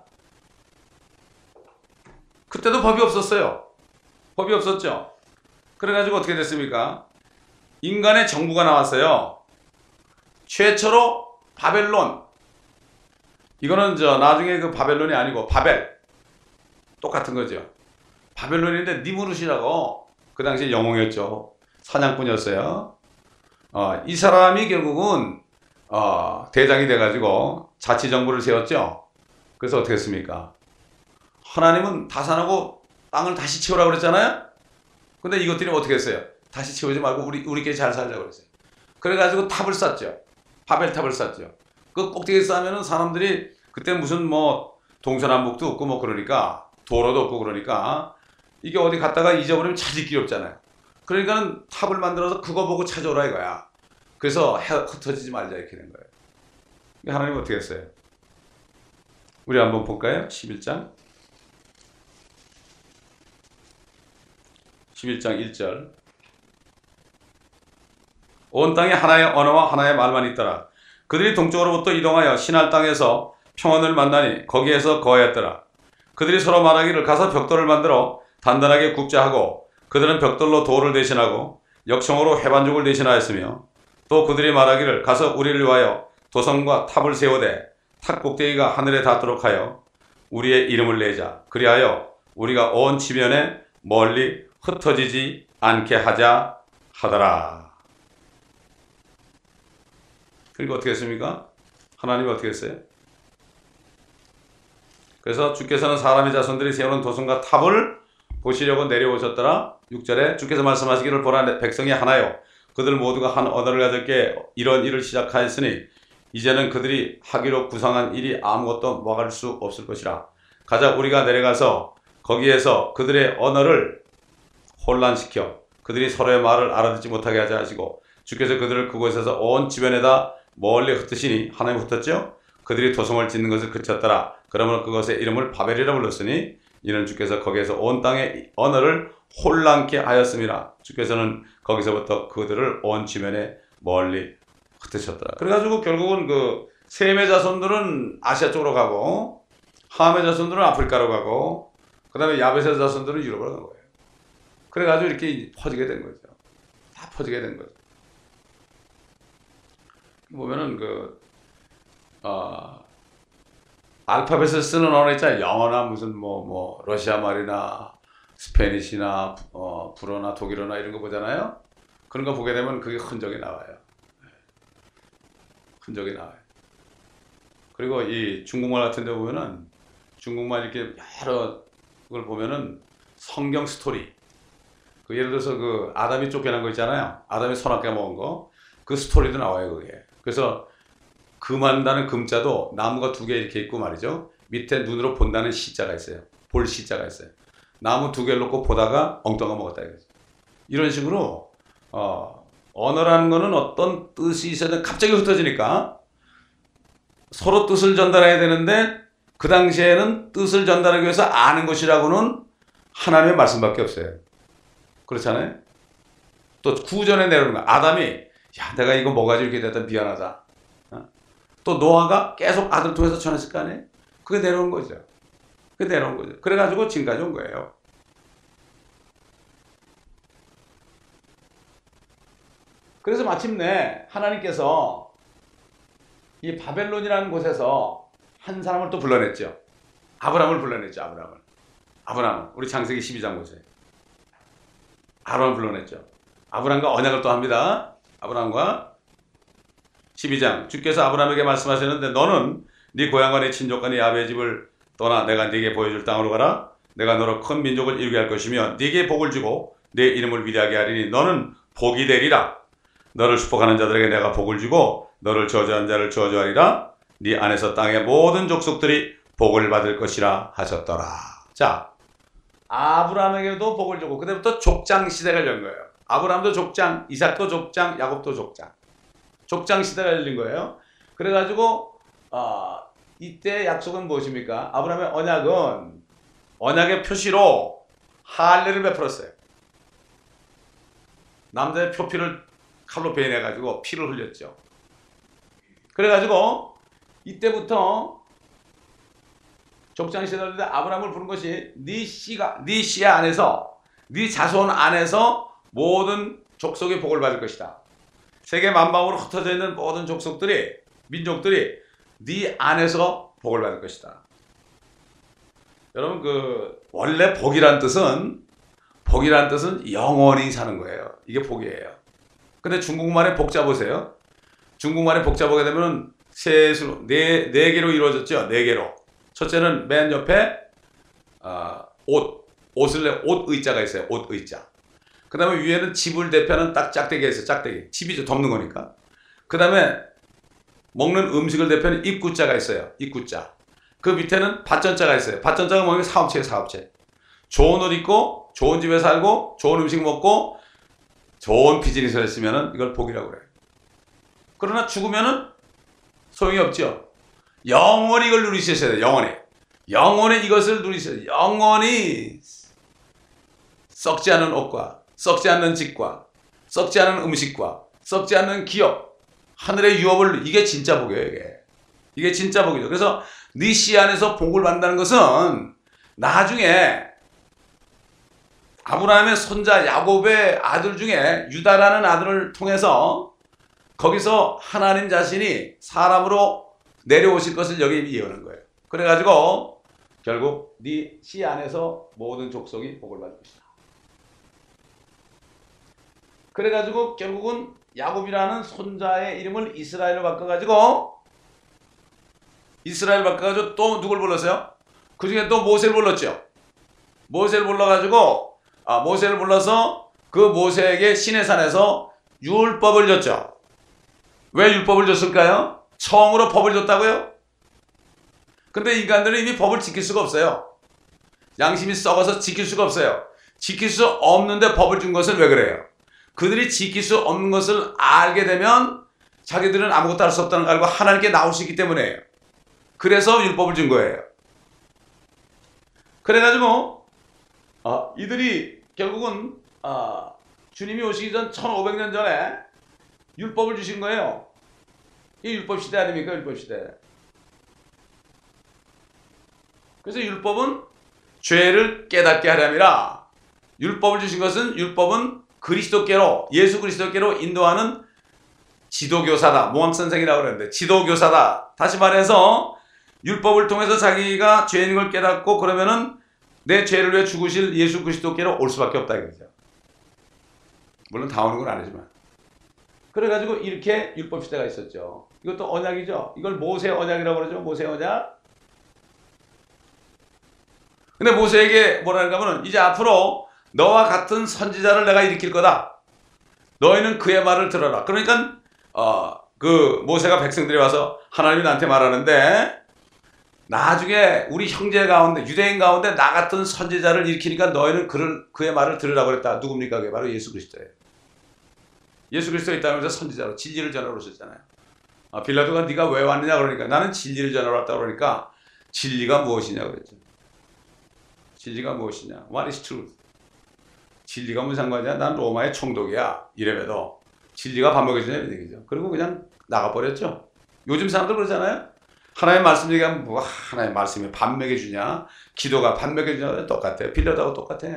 S1: 그때도 법이 없었어요. 법이 없었죠. 그래가지고 어떻게 됐습니까? 인간의 정부가 나왔어요. 최초로 바벨론. 이거는 나중에 그 바벨론이 아니고 바벨. 똑같은 거죠. 바벨론인데 니무룻이라고 그 당시에 영웅이었죠. 사냥꾼이었어요. 이 사람이 결국은 대장이 돼가지고 자치정부를 세웠죠. 그래서 어떻게 했습니까? 하나님은 다산하고 땅을 다시 채우라고 그랬잖아요. 근데 이것들이 어떻게 했어요? 다시 채우지 말고 우리끼리 잘 살자고 그랬어요. 그래가지고 탑을 쌓죠. 바벨탑을 쌓죠. 그 꼭대기에 쌓으면은 사람들이 그때 무슨 뭐 동서남북도 없고 뭐 그러니까 도로도 없고 그러니까 이게 어디 갔다가 잊어버리면 찾을 길이 없잖아요. 그러니까는 탑을 만들어서 그거 보고 찾아오라 이거야. 그래서 흩어지지 말자 이렇게 된 거예요. 하나님은 어떻게 했어요? 우리 한번 볼까요? 11장 1절 온 땅에 하나의 언어와 하나의 말만 있더라. 그들이 동쪽으로부터 이동하여 신할 땅에서 평원을 만나니 거기에서 거하였더라. 그들이 서로 말하기를 가서 벽돌을 만들어 단단하게 굽자 하고 그들은 벽돌로 돌을 대신하고 역청으로 해반죽을 대신하였으며 또 그들이 말하기를 가서 우리를 위하여 도성과 탑을 세우되 탑 꼭대기가 하늘에 닿도록 하여 우리의 이름을 내자. 그리하여 우리가 온 지면에 멀리 흩어지지 않게 하자 하더라. 그리고 어떻게 했습니까? 하나님이 어떻게 했어요? 그래서 주께서는 사람의 자손들이 세우는 도성과 탑을 보시려고 내려오셨더라. 6절에 주께서 말씀하시기를 보라 백성이 하나요 그들 모두가 한 언어를 가졌기에 이런 일을 시작하였으니 이제는 그들이 하기로 구상한 일이 아무것도 막을 수 없을 것이라. 가자 우리가 내려가서 거기에서 그들의 언어를 혼란시켜 그들이 서로의 말을 알아듣지 못하게 하자 하시고 주께서 그들을 그곳에서 온 주변에다 멀리 흩으시니 하나님 흩었죠. 그들이 도성을 짓는 것을 그쳤더라. 그러므로 그것의 이름을 바벨이라 불렀으니 이는 주께서 거기에서 온 땅의 언어를 혼란케 하였습니다. 주께서는 거기서부터 그들을 온 지면에 멀리 흩으셨더라. 그래가지고 결국은 그 셈의 자손들은 아시아 쪽으로 가고 함의 자손들은 아프리카로 가고 그 다음에 야벳의 자손들은 유럽으로 간 거예요. 그래가지고 이렇게 퍼지게 된 거죠. 다 퍼지게 된 거죠. 보면은 알파벳을 쓰는 언어 있잖아요. 영어나 무슨 러시아 말이나 스페니시나 불어나 독일어나 이런 거 보잖아요. 그런 거 보게 되면 그게 흔적이 나와요. 흔적이 나와요. 그리고 이 중국말 같은 데 보면은 중국말 이렇게 여러 걸 보면은 성경 스토리. 그 예를 들어서 그 아담이 쫓겨난 거 있잖아요. 아담이 선악과 먹은 거. 그 스토리도 나와요, 그게. 그래서 금한다는 금자도 나무가 두 개 이렇게 있고 말이죠. 밑에 눈으로 본다는 시자가 있어요. 볼 시자가 있어요. 나무 두 개를 놓고 보다가 엉뚱한 거 먹었다 이거죠. 이런 식으로 언어라는 거는 어떤 뜻이 있어야 돼. 갑자기 흩어지니까 서로 뜻을 전달해야 되는데 그 당시에는 뜻을 전달하기 위해서 아는 것이라고는 하나님의 말씀밖에 없어요. 그렇잖아요. 또 구전에 내려오는 거야. 아담이 야 내가 이거 뭐가지고 이렇게 됐다 미안하다. 또 노아가 계속 아들 통해서 전했을 거 아니에요. 그게 내려온 거죠. 그게 내려온 거죠. 그래가지고 지금까지 온 거예요. 그래서 마침내 하나님께서 이 바벨론이라는 곳에서 한 사람을 또 불러냈죠. 아브라함을 불러냈죠. 아브라함을. 우리 창세기 12장 보세요. 아브라함을 불러냈죠. 아브라함과 언약을 또 합니다. 아브라함과 12장 주께서 아브라함에게 말씀하셨는데 너는 네 고향과 네 친족과 네 아버지의 집을 떠나 내가 네게 보여줄 땅으로 가라. 내가 너로 큰 민족을 이루게 할 것이며 네게 복을 주고 네 이름을 위대하게 하리니 너는 복이 되리라. 너를 축복하는 자들에게 내가 복을 주고 너를 저주하는 자를 저주하리라. 네 안에서 땅의 모든 족속들이 복을 받을 것이라 하셨더라. 자, 아브라함에게도 복을 주고 그때부터 족장 시대가 열린 거예요. 아브라함도 족장, 이삭도 족장, 야곱도 족장. 족장 시대가 열린 거예요. 그래가지고 이때 약속은 무엇입니까? 아브라함의 언약은 언약의 표시로 할례를 베풀었어요. 남자의 표피를 칼로 베내가지고 피를 흘렸죠. 그래가지고 이때부터 족장 시대를 아브라함을 부른 것이 네 씨 안에서 네 자손 안에서 모든 족속의 복을 받을 것이다. 세계 만방으로 흩어져 있는 모든 족속들이 민족들이 네 안에서 복을 받을 것이다. 여러분 원래 복이란 뜻은 영원히 사는 거예요. 이게 복이에요. 근데 중국말의 복자 보세요. 중국말의 복자 보게 되면 네 개로 이루어졌죠. 네 개로. 첫째는 맨 옆에 옷 의자가 있어요. 옷 의자. 그 다음에 위에는 집을 대표하는 딱 짝대기가 있어요. 짝대기. 집이죠. 덮는 거니까. 그 다음에 먹는 음식을 대표하는 입구자가 있어요. 입구자. 그 밑에는 밭전자가 있어요. 밭전자가 뭐냐면 사업체예요. 사업체. 좋은 옷 입고 좋은 집에 살고 좋은 음식 먹고 좋은 비즈니스를 했으면 이걸 복이라고 그래요. 그러나 죽으면은 소용이 없죠. 영원히 이걸 누리셔야 돼요. 영원히 이것을 누리셔야 돼요. 영원히 썩지 않은 옷과 썩지 않는 집과 썩지 않은 음식과 썩지 않는 기업, 하늘의 유업을 이게 진짜 복이에요. 이게 진짜 복이죠. 그래서 네 씨 안에서 복을 받는다는 것은 나중에 아브라함의 손자 야곱의 아들 중에 유다라는 아들을 통해서 거기서 하나님 자신이 사람으로 내려오실 것을 여기 예언한 거예요. 그래가지고 결국 네 씨 안에서 모든 족속이 복을 받을 것이다. 그래가지고 결국은 야곱이라는 손자의 이름을 이스라엘로 바꿔가지고 또 누굴 불렀어요? 그 중에 또 모세를 불렀죠. 모세를 불러가지고 모세를 불러서 그 모세에게 시내산에서 율법을 줬죠. 왜 율법을 줬을까요? 처음으로 법을 줬다고요? 근데 인간들은 이미 법을 지킬 수가 없어요. 양심이 썩어서 지킬 수가 없어요. 지킬 수 없는데 법을 준 것은 왜 그래요? 그들이 지킬 수 없는 것을 알게 되면 자기들은 아무것도 할 수 없다는 걸 알고 하나님께 나올 수 있기 때문에요. 그래서 율법을 준 거예요. 그래가지고 이들이 결국은 주님이 오시기 전 1500년 전에 율법을 주신 거예요. 이 율법 시대 아닙니까? 율법 시대. 그래서 율법은 죄를 깨닫게 하려니라. 율법을 주신 것은 율법은 그리스도께로, 예수 그리스도께로 인도하는 지도교사다. 몽학 선생이라고 그러는데 지도교사다. 다시 말해서 율법을 통해서 자기가 죄인 걸 깨닫고 그러면은 내 죄를 위해 죽으실 예수 그리스도께로 올 수밖에 없다 이거죠. 물론 다 오는 건 아니지만. 그래가지고 이렇게 율법 시대가 있었죠. 이것도 언약이죠. 이걸 모세 언약이라고 그러죠. 모세 언약. 근데 모세에게 뭐라는가 하면 이제 앞으로 너와 같은 선지자를 내가 일으킬 거다. 너희는 그의 말을 들어라. 그러니까 그 모세가 백성들이 와서 하나님이 나한테 말하는데 나중에 우리 형제 가운데 유대인 가운데 나 같은 선지자를 일으키니까 너희는 그의 말을 들으라고 그랬다. 누굽니까? 그게 바로 예수 그리스도예요. 예수 그리스도가 있다면서 선지자로 진리를 전하러 오셨잖아요. 빌라도가 네가 왜 왔느냐 그러니까 나는 진리를 전하러 왔다 그러니까 진리가 무엇이냐 그랬죠. 진리가 무엇이냐? What is truth? 진리가 무슨 상관이야? 난 로마의 총독이야. 이래봬도 진리가 밥 먹여주냐는 얘기죠. 그리고 그냥 나가버렸죠. 요즘 사람들 그러잖아요. 하나님의 말씀 얘기하면 뭐 하나님의 말씀이 밥 먹여주냐? 기도가 밥 먹여주냐? 똑같아. 빌려다고 똑같아.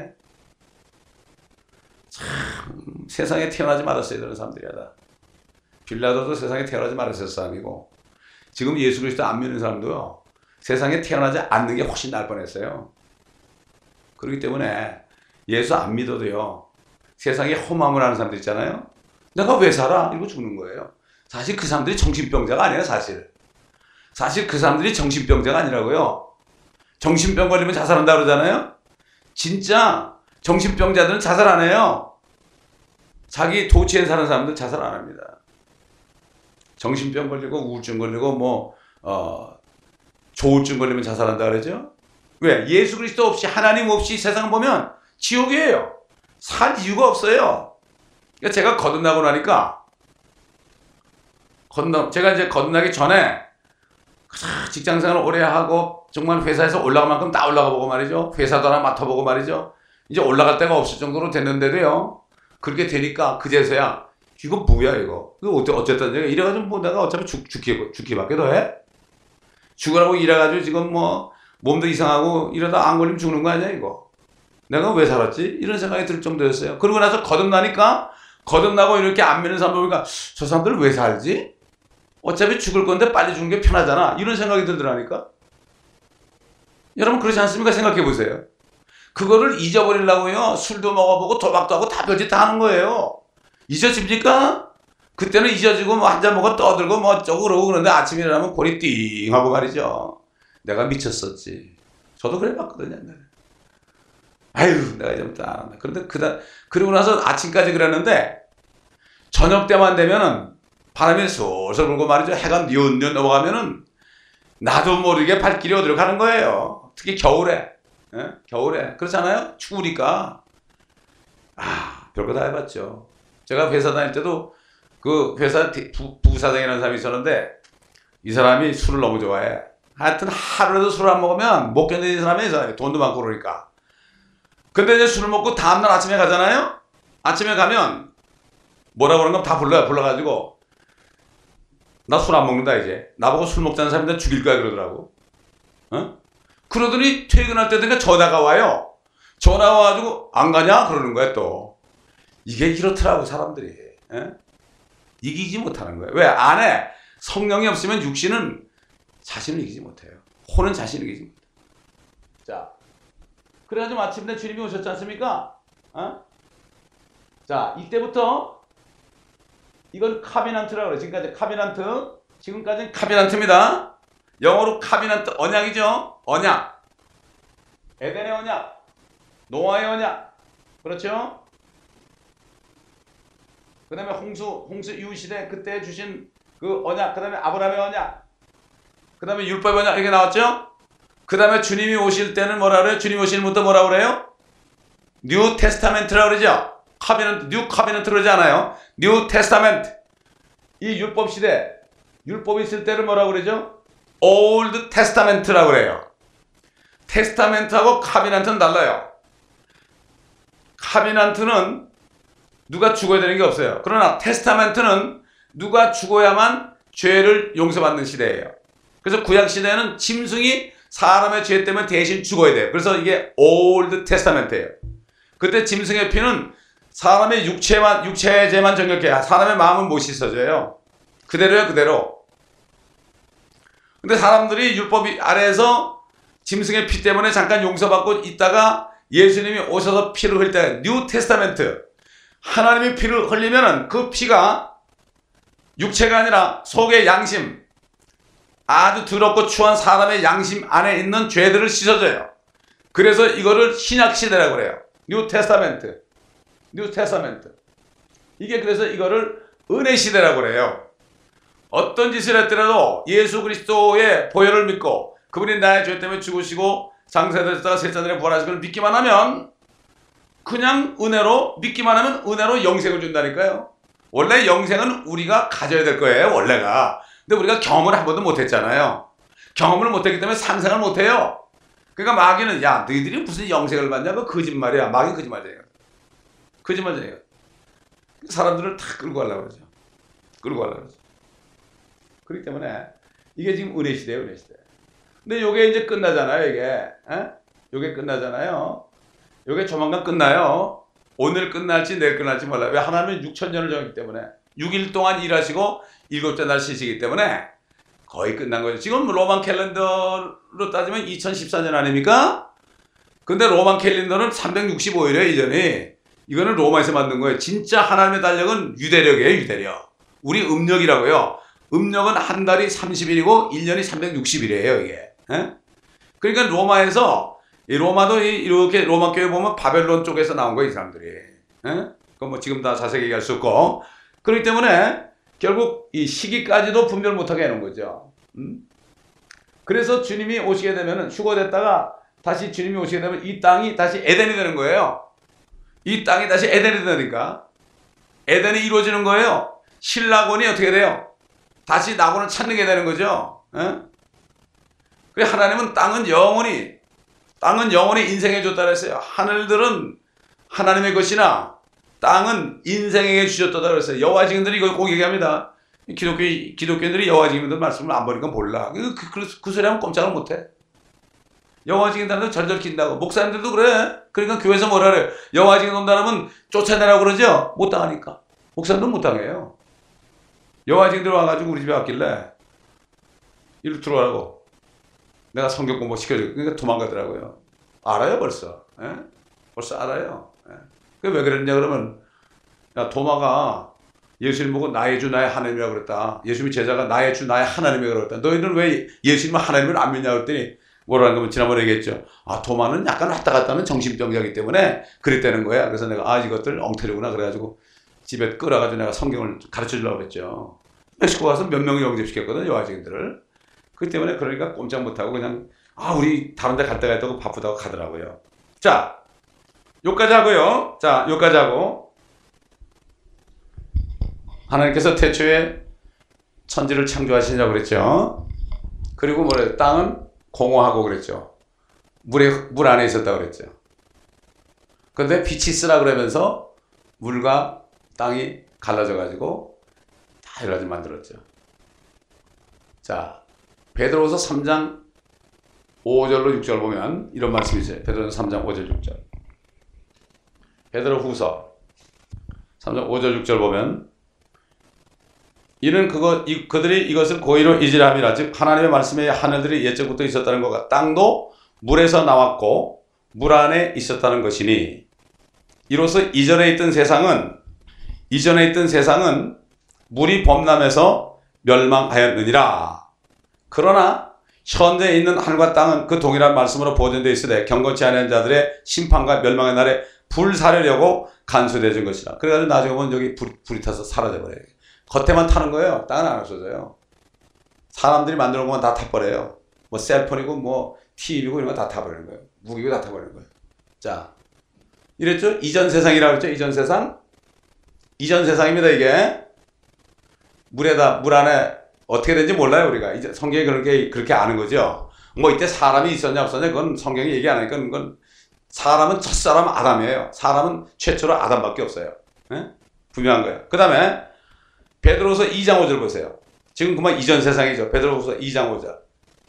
S1: 참 세상에 태어나지 말았어야 되는 사람들이야 다. 빌라도도 세상에 태어나지 말았을 사람이고 지금 예수 그리스도 안 믿는 사람도요. 세상에 태어나지 않는 게 훨씬 나을 뻔했어요. 그렇기 때문에 예수 안 믿어도요. 세상에 험함을 하는 사람들 있잖아요. 내가 왜 살아? 이러고 죽는 거예요. 사실 그 사람들이 정신병자가 아니에요. 사실 그 사람들이 정신병자가 아니라고요. 정신병 걸리면 자살한다 그러잖아요. 진짜 정신병자들은 자살 안 해요. 자기 도취에 사는 사람들 자살 안 합니다. 정신병 걸리고 우울증 걸리고 조울증 걸리면 자살한다 그러죠. 왜? 예수 그리스도 없이 하나님 없이 세상을 보면 지옥이에요. 살 이유가 없어요. 그러니까 제가 거듭나고 나니까 제가 이제 거듭나기 전에 직장생활을 오래 하고 정말 회사에서 올라갈 만큼 다 올라가 보고 말이죠. 회사도 하나 맡아보고 말이죠. 이제 올라갈 데가 없을 정도로 됐는데도요. 그렇게 되니까 그제서야 이거 뭐야 이거 어쨌든 이래가지고 뭐 내가 어차피 죽기밖에 더 해? 죽으라고 이래가지고 지금 뭐 몸도 이상하고 이러다 안 걸리면 죽는 거 아니야 이거. 내가 왜 살았지? 이런 생각이 들 정도였어요. 그러고 나서 거듭나고 이렇게 안 믿는 사람들 보니까 저 사람들 왜 살지? 어차피 죽을 건데 빨리 죽는 게 편하잖아. 이런 생각이 들더라니까. 여러분 그렇지 않습니까? 생각해 보세요. 그거를 잊어버리려고요. 술도 먹어보고 도박도 하고 다 별짓 다 하는 거예요. 잊어집니까? 그때는 잊어지고 뭐 한 잔 먹어 떠들고 뭐 어쩌고 그러고 그러는데 아침에 일어나면 골이 띵 하고 말이죠. 내가 미쳤었지. 저도 그래 봤거든요. 옛날에. 아유 내가 좀 딱. 그런데 그러고 나서 아침까지 그랬는데 저녁 때만 되면은 바람이 솔솔 불고 말이죠. 해가 뉘엿뉘엿 넘어가면은 나도 모르게 발길이 어디로 가는 거예요. 특히 겨울에. 예? 겨울에. 그렇잖아요? 추우니까. 별거 다 해봤죠. 제가 회사 다닐 때도 그 회사 부사장이라는 사람이 있었는데 이 사람이 술을 너무 좋아해. 하여튼 하루라도 술을 안 먹으면 못 견디는 사람이에요. 이 사람이. 돈도 많고 그러니까. 근데 이제 술을 먹고 다음날 아침에 가잖아요? 아침에 가면 뭐라 그러는 건 다 불러가지고 나 술 안 먹는다 이제. 나보고 술 먹자는 사람인데 죽일 거야 그러더라고. 그러더니 퇴근할 때 되니까 전화가 와요. 전화가 와가지고 안 가냐? 그러는 거야 또. 이게 이렇더라고 사람들이. 이기지 못하는 거예요. 왜? 안에 성령이 없으면 육신은 자신을 이기지 못해요. 혼은 자신을 이기지 못해요. 자, 그래가지고 마침내 주님이 오셨지 않습니까? 자, 이때부터 이건 카비넌트라고 그래요. 지금까지는 카비넌트입니다. 영어로 카비넌트, 언약이죠. 언약. 에덴의 언약. 노아의 언약. 그렇죠? 그 다음에 홍수 이후 시대 그때 주신 그 언약. 그 다음에 아브라함의 언약. 그 다음에 율법의 언약 이렇게 나왔죠? 그 다음에 주님이 오실 때는 뭐라 그래요? 주님이 오실부터 뭐라 그래요? 뉴 테스타멘트라고 그러죠? 뉴 카비넌트 그러지 않아요? 뉴 테스타멘트. 이 율법 시대, 율법이 있을 때를 뭐라고 그러죠? 올드 테스타멘트라고 그래요. 테스타멘트하고 카비넌트는 달라요. 카비넌트는 누가 죽어야 되는 게 없어요. 그러나 테스타멘트는 누가 죽어야만 죄를 용서받는 시대예요. 그래서 구약 시대에는 짐승이 사람의 죄 때문에 대신 죽어야 돼요. 그래서 이게 올드 테스타멘트예요. 그때 짐승의 피는 사람의 육체의 죄만 정결케 사람의 마음은 못 씻어줘요. 그대로요, 그대로. 근데 사람들이 율법 아래에서 짐승의 피 때문에 잠깐 용서받고 있다가 예수님이 오셔서 피를 흘릴 때 뉴 테스타멘트 하나님이 피를 흘리면은 그 피가 육체가 아니라 속의 양심 아주 더럽고 추한 사람의 양심 안에 있는 죄들을 씻어줘요. 그래서 이거를 신약시대라고 그래요. 뉴 테스타멘트. 뉴 테스타멘트. 이게 그래서 이거를 은혜시대라고 그래요. 어떤 짓을 했더라도 예수 그리스도의 보혈을 믿고 그분이 나의 죄 때문에 죽으시고 장사되셨다가 셋째 날에 부활하신 걸 믿기만 하면 그냥 은혜로 믿기만 하면 은혜로 영생을 준다니까요. 원래 영생은 우리가 가져야 될 거예요. 원래가. 근데 우리가 경험을 한 번도 못했잖아요. 경험을 못했기 때문에 상상을 못해요. 그러니까 마귀는 야 너희들이 무슨 영생을 받냐? 그거 거짓말이야. 마귀는 거짓말이에요. 거짓말이에요. 사람들을 다 끌고 가려고 그러죠. 끌고 가려고 그러죠. 그렇기 때문에 이게 지금 은혜 시대예요. 은혜 시대. 근데 요게 이제 끝나잖아요. 이게. 에? 요게 끝나잖아요. 요게 조만간 끝나요. 오늘 끝날지 내일 끝날지 몰라요. 왜? 하나님은 6,000년을 정했기 때문에 6일 동안 일하시고 7째 날 쉬시기 때문에 거의 끝난 거죠. 지금 로만 캘린더로 따지면 2014년 아닙니까? 근데 로만 캘린더는 365일이에요. 이전에. 이거는 로마에서 만든 거예요. 진짜 하나님의 달력은 유대력이에요. 유대력. 우리 음력이라고요. 음력은 한 달이 30일이고 1년이 360일이에요. 이게. 에? 그러니까 로마에서 이 로마도 이렇게 로마 교회 보면 바벨론 쪽에서 나온 거예요. 이 사람들이. 에? 그건 뭐 지금 다 자세히 얘기할 수 없고. 그렇기 때문에 결국 이 시기까지도 분별 못하게 해놓은 거죠. 그래서 주님이 오시게 되면 휴거됐다가 다시 주님이 오시게 되면 이 땅이 다시 에덴이 되는 거예요. 이 땅이 다시 에덴이 되니까 에덴이 이루어지는 거예요. 신라곤이 어떻게 돼요? 다시 낙원을 찾는 게 되는 거죠. 그래 하나님은 땅은 영원히 인생에 줬다 그랬어요. 하늘들은 하나님의 것이나 땅은 인생에게 주셨다 그랬어요. 여호와 증인들이 이걸 꼭 얘기합니다. 기독교인들이 여호와 증인들 말씀을 안 보니까 몰라. 그 소리 하면 꼼짝을 못해. 여호와 증인들한테 절절 킨다고. 목사님들도 그래. 그러니까 교회에서 뭐라 그래. 여호와 증인 온다면 쫓아내라고 그러죠. 못 당하니까. 목사님들은 못 당해요. 여호와 증인들 와가지고 우리 집에 왔길래 이리 들어오라고. 내가 성경 공부 시켜줘. 그러니까 도망가더라고요. 알아요 벌써. 예? 벌써 알아요. 예. 왜 그랬냐 그러면 야 도마가 예수님 보고 나의 주 나의 하나님이라고 그랬다. 예수님의 제자가 나의 주 나의 하나님이라고 그랬다. 너희들은 왜 예수님은 하나님을 안 믿냐 그랬더니 뭐라는 거면 지난번에 얘기했죠. 아 도마는 약간 왔다 갔다 하는 정신병자이기 때문에 그랬다는 거야. 그래서 내가 아 이것들 엉터리구나 그래가지고 집에 끌어가지고 내가 성경을 가르쳐 주려고 했죠. 멕시코 가서 몇 명을 영접시켰거든 여화증인들을. 그 때문에 그러니까 꼼짝 못하고 그냥 아 우리 다른 데 갈 데가 있다고 바쁘다고 가더라고요. 자 여기까지 하고요. 자 여기까지 하고 하나님께서 태초에 천지를 창조하시냐고 그랬죠. 그리고 뭐래요? 땅은 공허하고 그랬죠. 물 안에 있었다고 그랬죠. 그런데 빛이 있으라 그러면서 물과 땅이 갈라져 가지고 다 여러 가지 만들었죠. 자 베드로후서 3장 5절로 6절 보면 이런 말씀이 있어요. 베드로후서 3장 5절 6절. 베드로후서 3장 5절 6절 보면 이는 그들이 이것을 고의로 이지람이라 즉 하나님의 말씀에 하늘들이 예적부터 있었다는 것과 땅도 물에서 나왔고 물 안에 있었다는 것이니 이로써 이전에 있던 세상은 물이 범람해서 멸망하였느니라. 그러나 현재 있는 하늘과 땅은 그 동일한 말씀으로 보존되어 있으되 경건치 않은 자들의 심판과 멸망의 날에 불사르려고 간수되어 준 것이라. 그래가지고 나중에 보면 여기 불이 타서 사라져버려요. 겉에만 타는 거예요. 땅은 안 없어져요. 사람들이 만들어 놓은 건 다 타버려요. 뭐 셀폰이고 뭐 TV고 이런 거 다 타버리는 거예요. 무기고 다 타버리는 거예요. 자, 이랬죠? 이전 세상이라고 했죠? 이전 세상? 이전 세상입니다, 이게. 물 안에 어떻게 된지 몰라요, 우리가. 이제 성경이 그렇게 아는 거죠. 뭐 이때 사람이 있었냐 없었냐 그건 성경이 얘기 안 하니까 그건 사람은 첫사람 아담이에요. 사람은 최초로 아담밖에 없어요. 네? 분명한 거예요. 그 다음에 베드로후서 2장 5절 보세요. 지금 그만 이전 세상이죠. 베드로후서 2장 5절.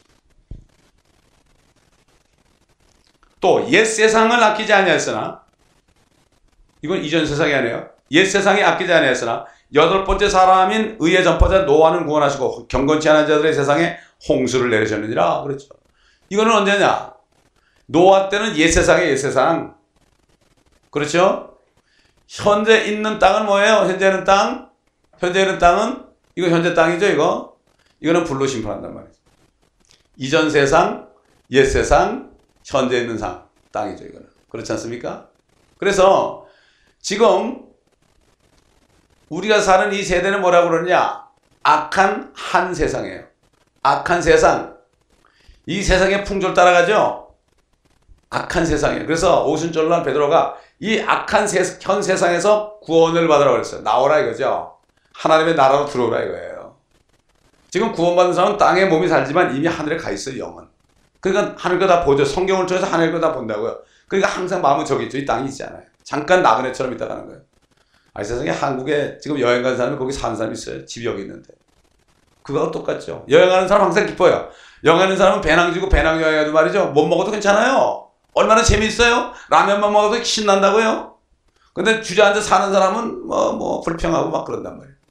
S1: 또 옛 세상을 아끼지 아니하였으나 이건 이전 세상이 아니에요. 옛 세상이 아끼지 아니하였으나 여덟 번째 사람인 의의 전파자 노아는 구원하시고 경건치 않은 자들의 세상에 홍수를 내리셨느니라. 그렇죠. 이거는 언제냐? 노아 때는 옛 세상에 옛 세상. 그렇죠? 현재 있는 땅은 뭐예요? 현재 있는 땅? 현재 있는 땅은 이거 현재 땅이죠, 이거. 이거는 불로 심판한단 말이죠. 이전 세상, 옛 세상, 현재 있는 땅이죠, 이거는. 그렇지 않습니까? 그래서 지금 우리가 사는 이 세대는 뭐라고 그러냐? 악한 한 세상이에요. 악한 세상. 이 세상의 풍조를 따라가죠? 악한 세상이에요. 그래서 오순절날 베드로가 이 악한 현 세상에서 구원을 받으라고 그랬어요. 나오라 이거죠. 하나님의 나라로 들어오라 이거예요. 지금 구원받은 사람은 땅에 몸이 살지만 이미 하늘에 가 있어요, 영은. 그러니까 하늘 거 다 보죠. 성경을 통해서 하늘 거 다 본다고요. 그러니까 항상 마음은 저기 있죠. 이 땅이 있잖아요. 잠깐 나그네처럼 있다 가는 거예요. 아, 이 세상에 한국에 지금 여행 간 사람이 거기 사는 사람이 있어요. 집이 여기 있는데. 그거하고 똑같죠. 여행하는 사람 항상 기뻐요. 여행하는 사람은 배낭지고 배낭여행해도 말이죠. 못 먹어도 괜찮아요. 얼마나 재미있어요? 라면만 먹어도 신난다고요? 근데 주저앉아 사는 사람은 뭐 불평하고 막 그런단 말이에요.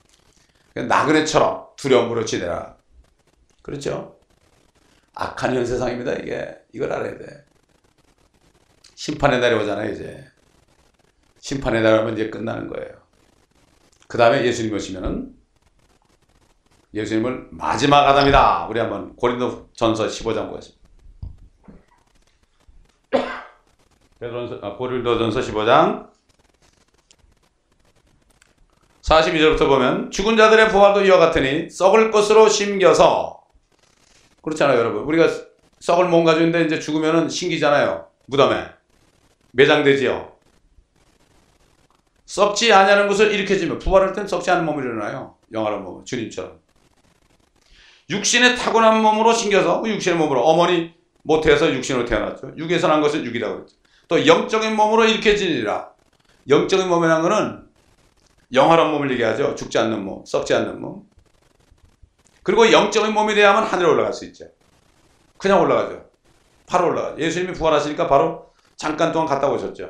S1: 나그네처럼 두려움으로 지내라. 그렇죠? 악한 현 세상입니다, 이게. 이걸 알아야 돼. 심판의 날이 오잖아요, 이제. 심판의 날 오면 이제 끝나는 거예요. 그 다음에 예수님 오시면은 예수님을 마지막 아담이다. 우리 한번 고린도전서 15장 보겠습니다. 고린도전서 15장 42절부터 보면 죽은 자들의 부활도 이와 같으니 썩을 것으로 심겨서 그렇잖아요, 여러분. 우리가 썩을 몸 가지고 있는데 이제 죽으면은 심기잖아요. 무덤에 매장되지요. 썩지 아니하는 것을 일으켜지면 부활할 땐 썩지 않은 몸이 일어나요. 영화로운 몸, 주님처럼. 육신의 타고난 몸으로 심겨서 육신의 몸으로 어머니 모태에서 육신으로 태어났죠. 육에서 난 것은 육이라고 그랬죠. 또 영적인 몸으로 일으켜지니라. 영적인 몸이라는 것은 영화로운 몸을 얘기하죠. 죽지 않는 몸, 썩지 않는 몸. 그리고 영적인 몸이 돼야만 하늘에 올라갈 수 있죠. 그냥 올라가죠. 바로 올라가죠. 예수님이 부활하시니까 바로 잠깐 동안 갔다 오셨죠.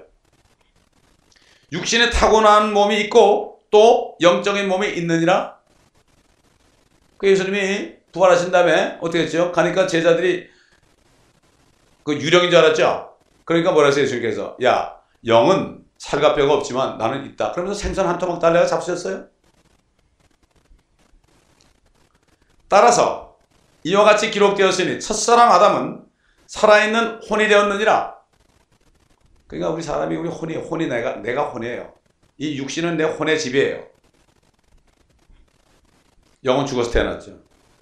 S1: 육신에 타고난 몸이 있고 또 영적인 몸이 있느니라. 그 예수님이 부활하신 다음에 어떻게 했죠? 가니까 제자들이 그 유령인 줄 알았죠? 그러니까 뭐라 했어요, 예수님께서? 야, 영은 살과 뼈가 없지만 나는 있다. 그러면서 생선 한 토막 달래가 잡수셨어요? 따라서 이와 같이 기록되었으니 첫사람 아담은 살아있는 혼이 되었느니라. 그러니까 우리 사람이 우리 혼이 내가 혼이에요. 이 육신은 내 혼의 집이에요. 영은 죽어서 태어났죠.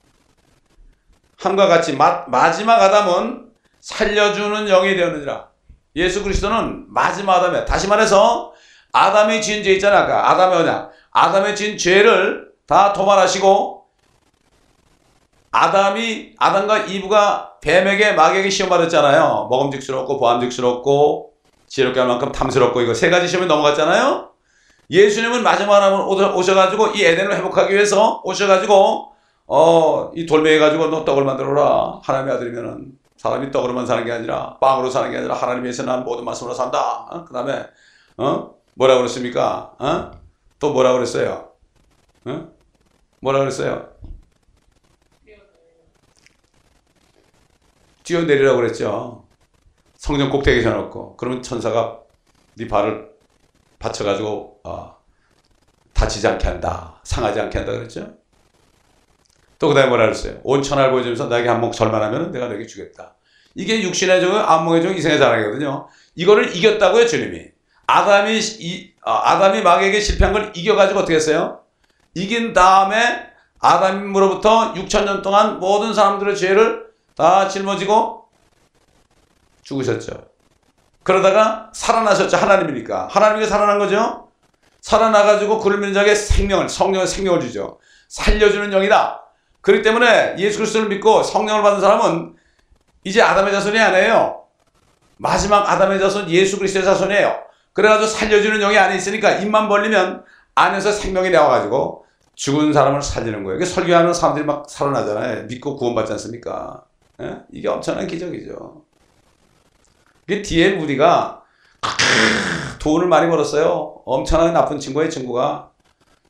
S1: 함과 같이 마지막 아담은 살려주는 영이 되었느니라. 예수 그리스도는 마지막 아담이에요. 다시 말해서 아담이 지은 죄 있잖아. 아까 아담이 뭐냐? 아담이 지은 죄를 다 도말하시고 아담과 이브가 뱀에게 마귀에게 시험 받았잖아요. 먹음직스럽고 보암직스럽고 지혜롭게 할 만큼 탐스럽고 이거 세 가지 시험에 넘어갔잖아요. 예수님은 마지막 아담을 오셔가지고 이 에덴을 회복하기 위해서 오셔가지고 이 돌멩이 가지고 너 떡을 만들어라. 하나님의 아들이면은 사람이 떡으로만 사는 게 아니라 빵으로 사는 게 아니라 하나님 위해서 난 모든 말씀으로 산다. 그 다음에 뭐라고 그랬습니까? 또 뭐라고 그랬어요? 뭐라고 그랬어요? 뛰어내리라고 그랬죠. 성전 꼭대기에 세워놓고 그러면 천사가 네 발을 받쳐가지고 다치지 않게 한다. 상하지 않게 한다 그랬죠. 또 그 다음에 뭐라 그랬어요? 온 천하를 보여주면서 나에게 한몫 절만하면 내가 너에게 주겠다. 이게 육신의 종은 안목의 종 이생의 자랑이거든요. 이거를 이겼다고요, 주님이. 아담이 마귀에게 실패한 걸 이겨가지고 어떻게 했어요? 이긴 다음에 아담으로부터 6,000년 동안 모든 사람들의 죄를 다 짊어지고 죽으셨죠. 그러다가 살아나셨죠. 하나님이니까. 하나님이 살아난 거죠. 살아나가지고 그를 믿는 자에게 성령의 생명을 주죠. 살려주는 영이다. 그렇기 때문에 예수 그리스도를 믿고 성령을 받은 사람은 이제 아담의 자손이 아니에요. 마지막 아담의 자손 예수 그리스도의 자손이에요. 그래가지고 살려주는 영이 안에 있으니까 입만 벌리면 안에서 생명이 나와가지고 죽은 사람을 살리는 거예요. 설교하는 사람들이 막 살아나잖아요. 믿고 구원받지 않습니까? 예? 이게 엄청난 기적이죠. 이게 뒤에 우리가 돈을 많이 벌었어요. 엄청나게 나쁜 친구가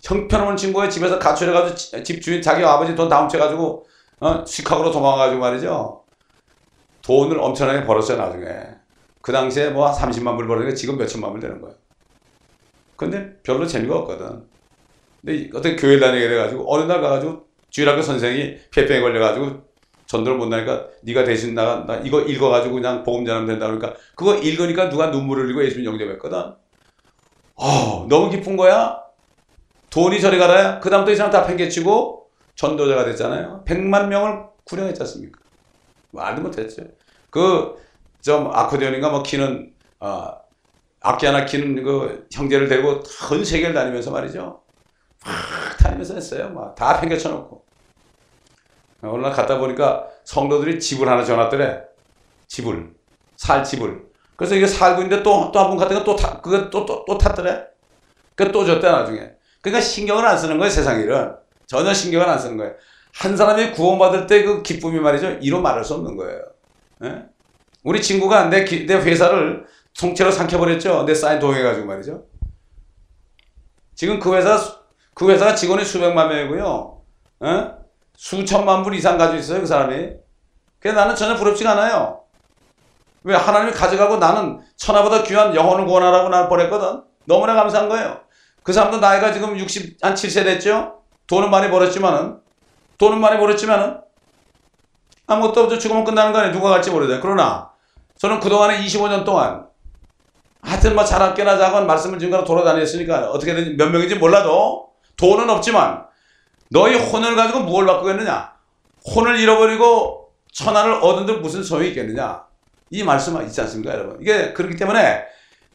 S1: 형편없는 친구의 집에서 가출해가지고 집 주인 자기 아버지 돈 다 훔쳐가지고 시카고로 도망가가지고 말이죠. 돈을 엄청나게 벌었어요 나중에. 그 당시에 뭐 30만 불 벌었는데 지금 몇천만 불 되는 거예요. 근데 별로 재미가 없거든. 근데 어떻게 교회 다니게 돼가지고 어느 날 가가지고 주일학교 선생이 폐병에 걸려가지고 전도를 못 나니까 네가 대신 나 이거 읽어가지고 그냥 복음 전하면 된다 그러니까 그거 읽으니까 누가 눈물을 흘리고 예수님 영접했거든. 너무 기쁜 거야. 돈이 저리 가라야. 그 다음부터 이 사람 다 팽개치고 전도자가 됐잖아요. 100만 명을 구령했지 않습니까? 말도 못했죠. 좀 아코디언인가 뭐 키는 악기 하나 키는 그 형제를 데리고 전 세계를 다니면서 말이죠. 막 다니면서 했어요. 막 다 팽개쳐놓고. 어느 날 갔다 보니까 성도들이 집을 하나 줘놨더래. 살 집을. 그래서 이게 살고 있는데 또 한 분 갔다가 또 탔더래. 그 또 줬대 나중에. 그러니까 신경을 안 쓰는 거예요 세상 일은. 전혀 신경을 안 쓰는 거예요. 한 사람이 구원받을 때 그 기쁨이 말이죠. 이로 말할 수 없는 거예요. 예? 우리 친구가 내 회사를 통째로 삼켜버렸죠. 내 사인 동해가지고 말이죠. 지금 그 회사가 직원이 수백만 명이고요. 수천만 불 이상 가지고 있어요, 그 사람이. 그래서 나는 전혀 부럽지가 않아요. 왜? 하나님이 가져가고 나는 천하보다 귀한 영혼을 구원하라고 나를 보냈거든. 너무나 감사한 거예요. 그 사람도 나이가 지금 7세 됐죠? 돈은 많이 벌었지만은 아무것도 없죠. 죽으면 끝나는 거 아니에요. 누가 갈지 모르죠. 그러나 저는 그동안에 25년 동안 하여튼 뭐 자나깨나 작은 말씀을 지금까지 돌아다녔으니까 어떻게든 몇 명인지 몰라도 돈은 없지만 너희 혼을 가지고 무엇을 바꾸겠느냐? 혼을 잃어버리고 천하를 얻은들 무슨 소용이 있겠느냐? 이 말씀 있지 않습니까, 여러분? 이게 그렇기 때문에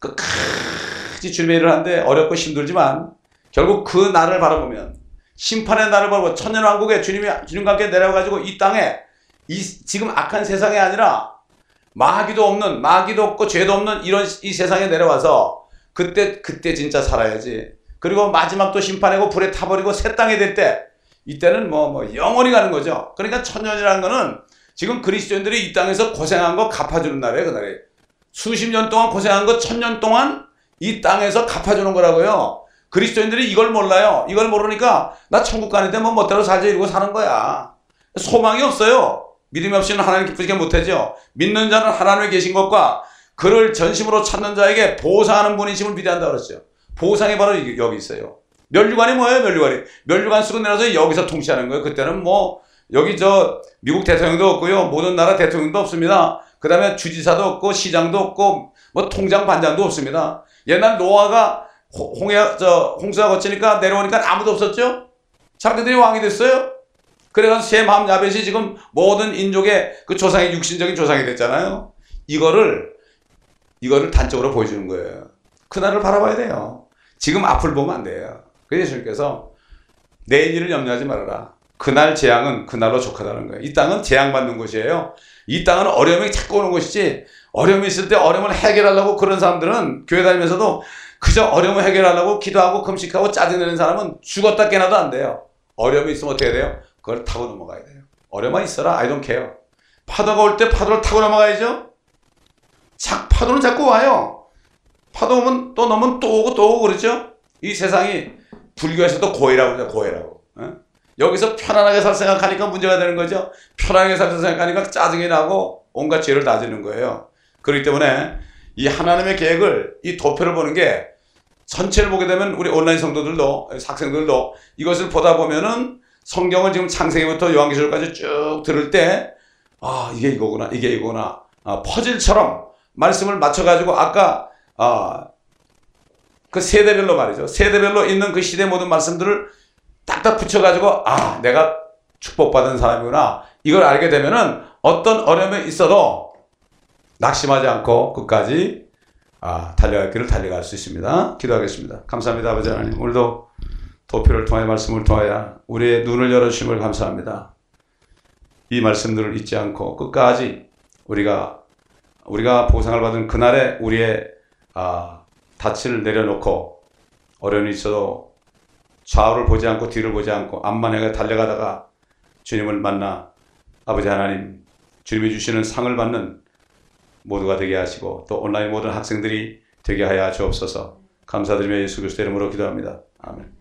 S1: 끝까지 주님의 일을 하는데 어렵고 힘들지만 결국 그 날을 바라보면 심판의 날을 바라보고 천년왕국에 주님과 함께 내려가지고 이 땅에 지금 악한 세상이 아니라 마귀도 없고 죄도 없는 이 세상에 내려와서 그때 진짜 살아야지. 그리고 마지막 또 심판하고 불에 타버리고 새 땅에 될 때 이때는 뭐 영원히 가는 거죠. 그러니까 천년이라는 거는 지금 그리스도인들이 이 땅에서 고생한 거 갚아주는 날이에요. 그날이. 수십 년 동안 고생한 거 1000년 동안 이 땅에서 갚아주는 거라고요. 그리스도인들이 이걸 몰라요. 이걸 모르니까 나 천국 가는데 뭐 멋대로 살자 이러고 사는 거야. 소망이 없어요. 믿음이 없이는 하나님 기쁘시게 못하죠. 믿는 자는 하나님에 계신 것과 그를 전심으로 찾는 자에게 보상하는 분이심을 믿어한다고 그랬어요. 보상이 바로 여기 있어요. 면류관이 뭐예요? 면류관 쓰고 내려서 여기서 통치하는 거예요. 그때는 뭐 여기 미국 대통령도 없고요. 모든 나라 대통령도 없습니다. 그 다음에 주지사도 없고 시장도 없고 뭐 통장 반장도 없습니다. 옛날 노아가 홍수가 거치니까 내려오니까 아무도 없었죠. 자기들이 왕이 됐어요. 그래서 셈, 함, 야벳이 지금 모든 인족의 그 조상이 육신적인 조상이 됐잖아요. 이거를 단적으로 보여주는 거예요. 그날을 바라봐야 돼요. 지금 앞을 보면 안 돼요. 그래서 예수님께서 내일 일을 염려하지 말아라. 그날 재앙은 그날로 족하다는 거예요. 이 땅은 재앙받는 곳이에요. 이 땅은 어려움이 자꾸 오는 곳이지 어려움이 있을 때 어려움을 해결하려고 그런 사람들은 교회 다니면서도 그저 어려움을 해결하려고 기도하고 금식하고 짜증내는 사람은 죽었다 깨나도 안 돼요. 어려움이 있으면 어떻게 돼요? 그걸 타고 넘어가야 돼요. 어려움만 있어라. I don't care. 파도가 올 때 파도를 타고 넘어가야죠. 파도는 자꾸 와요. 파도 오면 또 넘으면 또 오고 그러죠. 이 세상이 불교에서도 고해라고 그러죠. 고해라고. 여기서 편안하게 살 생각하니까 문제가 되는 거죠. 편안하게 살 생각하니까 짜증이 나고 온갖 죄를 다 지는 거예요. 그렇기 때문에 이 하나님의 계획을 이 도표를 보는 게 전체를 보게 되면 우리 온라인 성도들도 학생들도 이것을 보다 보면은 성경을 지금 창세기부터 요한계시록까지 쭉 들을 때 이게 이거구나 퍼즐처럼 말씀을 맞춰가지고 아까 그 세대별로 말이죠. 세대별로 있는 그 시대 모든 말씀들을 딱딱 붙여가지고 내가 축복받은 사람이구나 이걸 알게 되면은 어떤 어려움이 있어도 낙심하지 않고 끝까지 달려갈 길을 달려갈 수 있습니다. 기도하겠습니다. 감사합니다. 아버지 하나님, 오늘도 도표를 통하여 말씀을 통하여 우리의 눈을 열어주심을 감사합니다. 이 말씀들을 잊지 않고 끝까지 우리가 보상을 받은 그날에 우리의 닻을 내려놓고 어려움이 있어도 좌우를 보지 않고 뒤를 보지 않고 앞만 향해 달려가다가 주님을 만나 아버지 하나님 주님이 주시는 상을 받는 모두가 되게 하시고 또 온라인 모든 학생들이 되게 하여 주옵소서. 감사드리며 예수 그리스도 이름으로 기도합니다. 아멘.